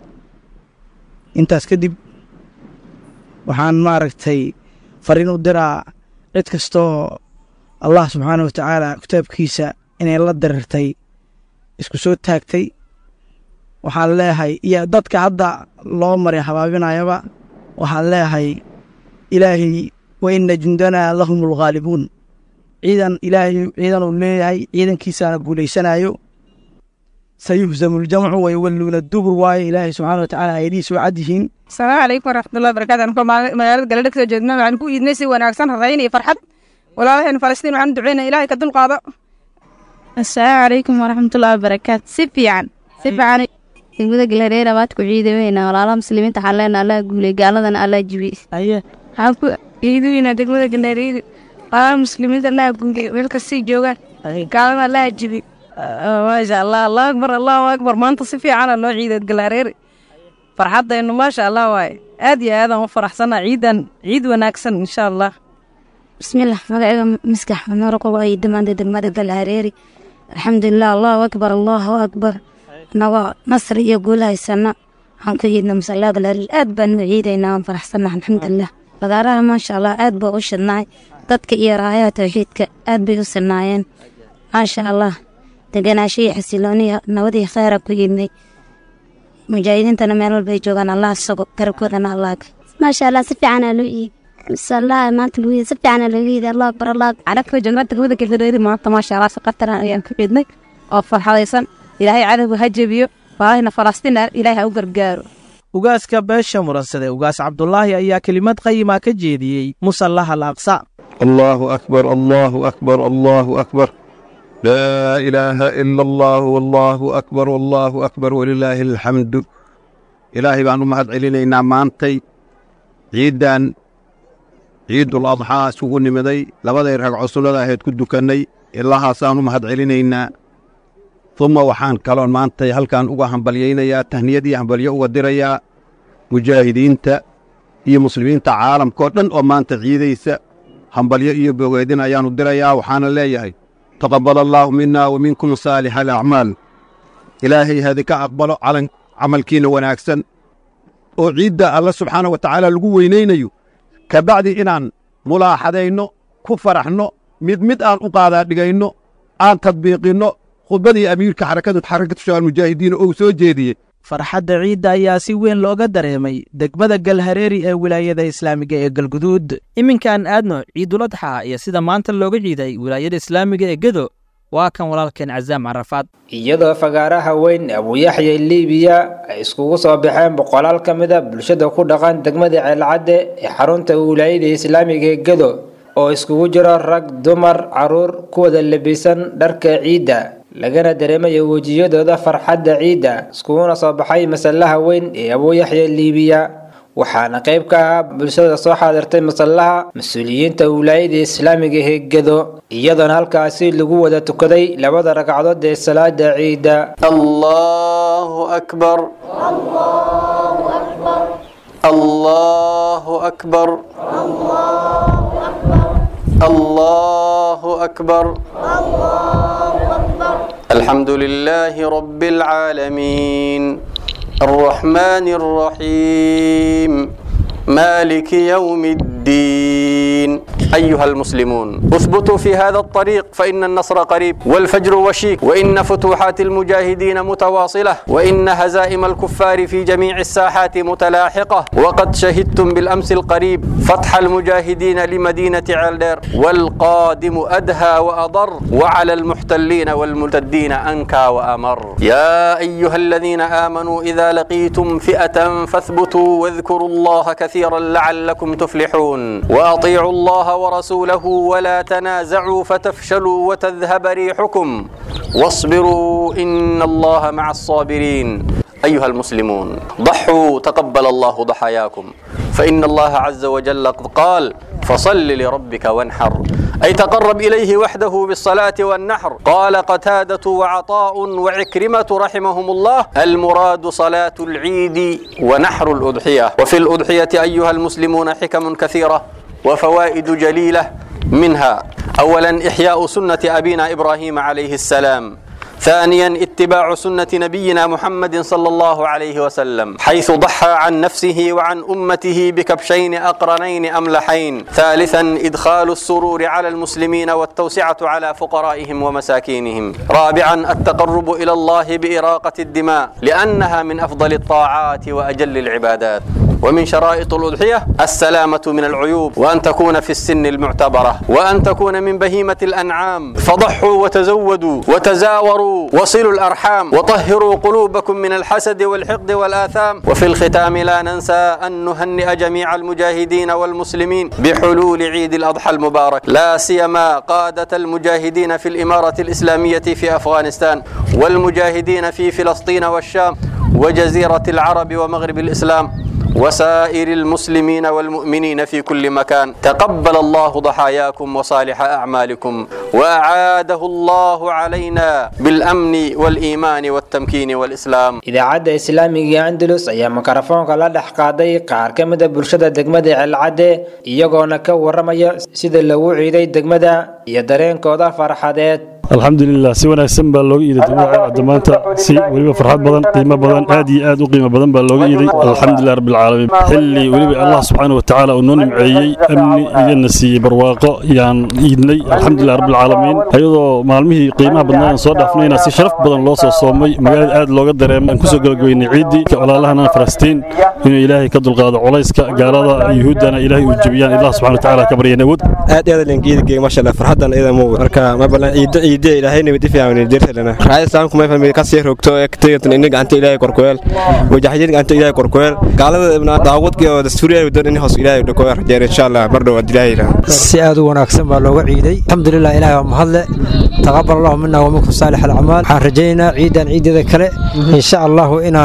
intaas kadib waxaan maaragtay fariin u diraa cid kastoo allah subxaana watacaala kitaabkiisa inay la darirtay isku soo taagtay waxaan leeyahay iyo dadka hadda loo maray habaabinayaba waxaan leeyahay ilaahay wa ina jundanaa lahum alghaalibuun ilaahay ciidan uu leeyahay ciidankiisaana guulaysanayo sayuhzamu ljamcu wayuwalluuna dubur waaye ilaahay subxaana watacaala ayadihiisu cad yihiin asalaamu calaykum waraxmatullahi wabarakaatu anku magaalada galadha kasoo jeedna waxaan ku iidnay si wanaagsan rayn iyo farxad walaalaheen falastiin waxaan duceynaya ilaahay ka dulqaado asalaamu calaykum waraxmatullahi wabarakaatu si fiican degmada galareera waad ku ciidameyna walaalaha muslimiinta waxaan leenahay allah guuley gaaladana allah jibi waxaan ku ciidameynaa degmada galareera walaalaha muslimiinta allah guuley meel kastay joogaan gaaladana allah jibi maasha allah allahu akbar maanta si fiicana loo ciideed galareere farxadaynu maasha allah waaye aad iyo aadaan u faraxsanaa ciid wanaagsan insha allah bismillah magacayga miskax mamarqo ay dhammaanday degmada galareere alxamdulilah allahu akbar anagoo nasri iyo guul haysana waxaan ku yidna masallaa galareere aad baan u ciidaynaa waan faraxsanaa alxamdulilah fagaaraha maasha allah aad baa u shidnaay dadka iyo raayaha tawxiidka aad bay u sinaayeen maasha allah deganaasho iyo xasilooniya nabadii khayra ku yidnay mujaahidiintana meel walba ay joogaan allah isago garabkoodana allah maasha allah si fiicanaa loo iibi masallaha maanta lagu yidhi si fiicanaa looga yidhi allah akbar allah carabka jannada degmada galareere maanta maasha allah si qataran ayaan ku ciidnay oo farxadaysan ilaahay cadowga ha jebiyo baahina falastiin ilaahay ha u gargaaro ugaaska beesha muransade ugaas cabdulaahi ayaa kelimad qayima ka jeediyey musallaha al-aqsa allahu akbar allahu akbar allahu akbar laa ilaaha ila allah wallahu akbar wallahu akbar walilaahi alxamdu ilaahay baan u mahad celinaynaa maantay ciiddan ciidul adxaa isugu nimiday labaday ragco sunnada ahayd ku dukannay ilahaasaan u mahad celinaynaa uma waxaan kaloon maantay halkaan uga hambalyaynayaa tahniyad iyo hambalyo uga dirayaa mujaahidiinta iyo muslimiinta caalamkaoo dhan oo maanta ciidaysa hambalyo iyo bogeedin ayaannu dirayaa waxaana leeyahay taqabbal allaahu minna wa minkum saalixa alacmaal ilaahay hadika aqbalo camalkiinna wanaagsan oo ciidda alla subxaana wa tacaala lagu weynaynayo ka bacdi inaan mulaaxadayno ku faraxno mid aan u qaadaa dhigayno aan tadbiiqinno khudbadii amiirka xarakatu shabaab mujaahidiin oo soo jeediyey farxadda ciidda ayaa si weyn looga dareemay degmada galhareeri ee wilaayada islaamiga ee galguduud iminkaan aadno ciiduladxa iyo sida maanta looga ciiday wilaayada islaamiga ee gedo waa kan walaalkeen cazaam carafaad iyadoo fagaaraha weyn abuuyaxya liibiya ay iskugu soo baxeen boqolaal ka mida bulshada ku dhaqan degmada ceelcadde ee xarunta wilaayada islaamiga ee gedo oo iskugu jiro rag dumar caruur ku wada labisan dharka ciidda lagana dareemayo wejiyadooda farxadda ciidda iskuguna soo baxay masallaha weyn ee abuuyaxya liibiya waxaana qayb ka ah bulshada soo xaadirtay masallaha mas-uuliyiinta wilaayada islaamiga ee gedo iyadoona halkaasi lagu wada tukaday labada ragcadood ee salaada ciidda allahu akbar allahu akbar allahu akbar الله أكبر الحمد لله رب العالمين الرحمن الرحيم مالك يوم الدين أيها المسلمون اثبتوا في هذا الطريق فإن النصر قريب والفجر وشيك وإن فتوحات المجاهدين متواصلة وإن هزائم الكفار في جميع الساحات متلاحقة وقد شهدتم بالأمس القريب فتح المجاهدين لمدينة علدير والقادم أدهى وأضر وعلى المحتلين والمرتدين أنكى وأمر يا أيها الذين آمنوا إذا لقيتم فئة فاثبتوا واذكروا الله كثيرا لعلكم تفلحون وأطيعوا الله ورسوله ولا تنازعوا فتفشلوا وتذهب ريحكم واصبروا إن الله مع الصابرين أيها المسلمون ضحوا تقبل الله ضحاياكم فإن الله عز وجل قد قال فصل لربك وانحر أي تقرب إليه وحده بالصلاة والنحر. قال قتادة وعطاء وعكرمة رحمهم الله: المراد صلاة العيد ونحر الأضحية. وفي الأضحية أيها المسلمون حكم كثيرة وفوائد جليلة، منها أولا إحياء سنة أبينا إبراهيم عليه السلام، ثانيا اتباع سنة نبينا محمد صلى الله عليه وسلم حيث ضحى عن نفسه وعن أمته بكبشين أقرنين أملحين، ثالثا إدخال السرور على المسلمين والتوسعة على فقرائهم ومساكينهم، رابعا التقرب إلى الله بإراقة الدماء لأنها من أفضل الطاعات وأجل العبادات. ومن شرائط الأضحية السلامة من العيوب، وأن تكون في السن المعتبرة، وأن تكون من بهيمة الأنعام. فضحوا وتزودوا وتزاوروا وصلوا الأرحام وطهروا قلوبكم من الحسد والحقد والآثام. وفي الختام لا ننسى أن نهنئ جميع المجاهدين والمسلمين بحلول عيد الأضحى المبارك، لا سيما قادة المجاهدين في الإمارة الإسلامية في أفغانستان، والمجاهدين في فلسطين والشام وجزيرة العرب ومغرب الإسلام، وسائر المسلمين والمؤمنين في كل مكان. تقبل الله ضحاياكم وصالح أعمالكم، وأعاده الله علينا بالأمن والإيمان والتمكين والإسلام. idaacadda islaamiga andalus ayaa makarafoonka la dhex qaaday qaar ka mid ah bulshada degmada Ceelcadde iyagoona ka waramaya sida lagu ciiday degmada iyo dareenkooda farxadeed. alxamdulilah si wanaagsan baa looga iiday degmada Ceelcadde maanta, si weliba farxad badan, qiimo badan, aad iyo aad u qiimo badan baa looga iiday. alxamdulilah rabbil caalamiin, xilli weliba allah subxaanahu wa tacaala uu noo nimceeyey amni iyo nasiiyey barwaaqo yaan iidnay. alxamdulilah rabbil caalamiin, ayadoo maalmihii qiimaha badnaa soo dhaafnayna si sharaf badan loo soo soomay, magaalada aad looga dareemay. aan kusoo gabagabeynay ciidii walaalahana Falastiin inuu ilaahay ka dulqaado culayska gaalada yuhuuddana ilaahay uu jabiyaan. allah subxaanahu wa tacaala ka baryayna awood aad iyo aad linkiidii maasha Allah farxadan iyada muu marka ma balan ciidii ilaahay nabad fiican dirtelana raaysan kuma fahmi ka sii rogto ekteetan in gacanta ilaahay korkooyal wajaxjin gacanta ilaahay korkooyal gaalada ibna daawudka oo dastuuriye wadan in hoos ilaahay dhako rajeen insha Allah mardo ilaahay si aad u wanaagsan baa looga ciiday. alxamdulilah ilaahay waa mahadle, taqabbal Allah minna wa minkum salih al-a'mal. waxaan rajaynaa ciidan ciidada kale insha Allah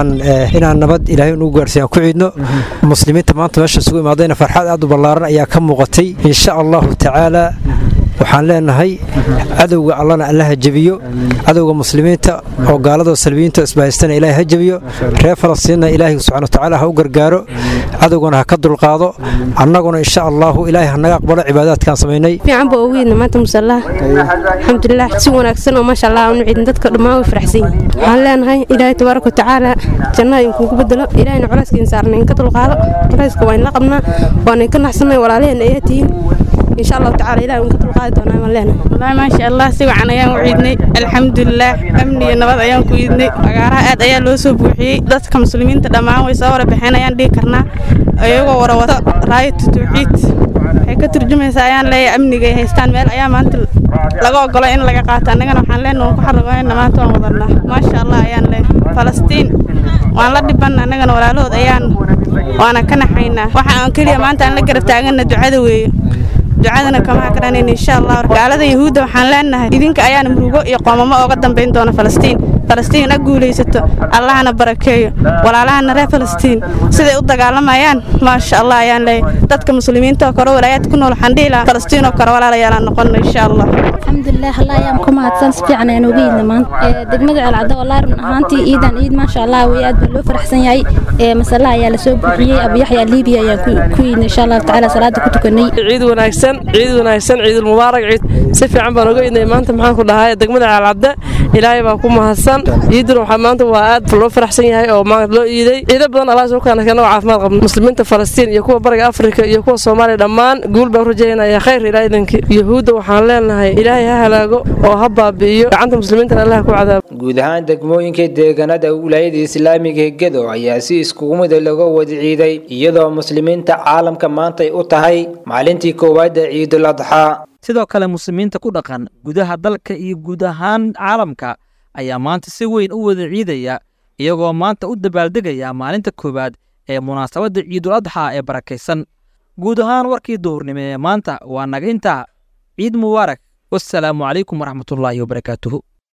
inaan nabad ilaahay ugu gaarsiin ku ciidno. muslimiinta maanta meesha isugu imaadayna farxad aad u ballaaran ayaa ka muuqatay insha Allah tacaala. waxaan leenahay cadowga allana Allah ha jabiyo, cadowga muslimiinta oo gaalada salbiyiinta isbahaystana ilaahay ha jabiyo, reer Falastiinna ilaahay subxaanahu wa tacaala ha u gargaaro, cadowgana ha ka dulqaado. annaguna insha Allah ilaahay ha naga aqbalo cibaadaadkan sameynay. fiican baa ugu yidna maanta musallaa alxamdulilah si wanaagsan oo maasha Allah aanu ciidin dadka dhammaan way faraxsan yihiin. waxaan leenahay ilaahay tabaaraka wa tacaala jannada idinkugu bedelo, ilaahayna culayskiin saarnay in ka dulqaado. culayska waa in la qabnaa, waana ka naxsanay walaalaheen ay tihiin إن شاء الله تعالى إلى أن كتب قادة ونعمل والله ما شاء الله سوى عن أيام وعيدني الحمد لله أمني النبض أيام كويدني أجارها أد أيام لو سبوحي دت كمسلمين تدمعوا ويصور بحنا يندي كرنا أيوة وروات راية توحيد هيك ترجمة سايان لي أمني جاي هستان مال أيام أنت لقوا قلنا لقى قاطع نجنا وحنا لنا وكحرقنا ما توضنا ما شاء الله أيام لي فلسطين وأنا لدبنا نجنا ولا لود أيام وأنا كنا حينا وحنا كل يوم أنت أنا قربت عنا دعاء ducadana kama hakranayna insha Allah. gaalada yahuuda waxaan leenahay idinka ayaan murugo iyo qoomamo uga dambeyn doona Falastiin ha guuleysato, Allahna barakeeyo walaalahana reer Falastiin siday u dagaalamayaan ma sha Allah ayaan leeyahay. dadka muslimiinta kor walaayad ku nool xandhiila Falastiin oo kor walaalayaal noqon insha Allah. alxamdulilah Allah ayaan ku mahadsan si fiican ayaan uga iidna maanta degmada Ceelcadde wallahi run ahaantii ciidan ciid ma sha Allah way aad baa loo faraxsan yahay. masala ayaa la soo buuxiyay Abu Yaxya Liibiya ayaan ku iidna insha Allah tacaala salaada ku tukanay. ciid wanaagsan ciid mubaarak ciid si fiican baan uga iidnay maanta. maxaan ku dhahay degmada Ceelcadde ilaahay baa ku mahadsan. ciiduna waxa maanta waa aad loo faraxsan yahay oo maanta loo iiday. ciido badan Allah soo kana caafimaad qabno muslimiinta Falastiin iyo kuwa bariga Afrika iyo kuwa Soomaaliya dhammaan guul baan rajaynayaa khayr ilaahay idinki. yahuuda waxaan leenahay ilaahay ha halaago oo ha baabi'iyo gacanta muslimiinta Allah ku cadaabo. guud ahaan degmooyinka deegaanada wilaayada islaamiga ee Gedo ayaa si iskugu mid looga wada ciiday iyadoo muslimiinta caalamka maanta ay u tahay maalintii koowaad ee Ciidul Adha. sidoo kale muslimiinta ku dhaqan gudaha dalka iyo guud ahaan caalamka ayaa maanta si weyn u wada ciidaya iyagoo maanta u dabaaldegaya maalinta koowaad ee munaasabadda Ciidul Adha ee barakaysan. guud ahaan warkii duhurnimo ee maanta waa naga intaa. ciid mubaarak. wassalaamu calaykum waraxmatullaahi wabarakaatuhu.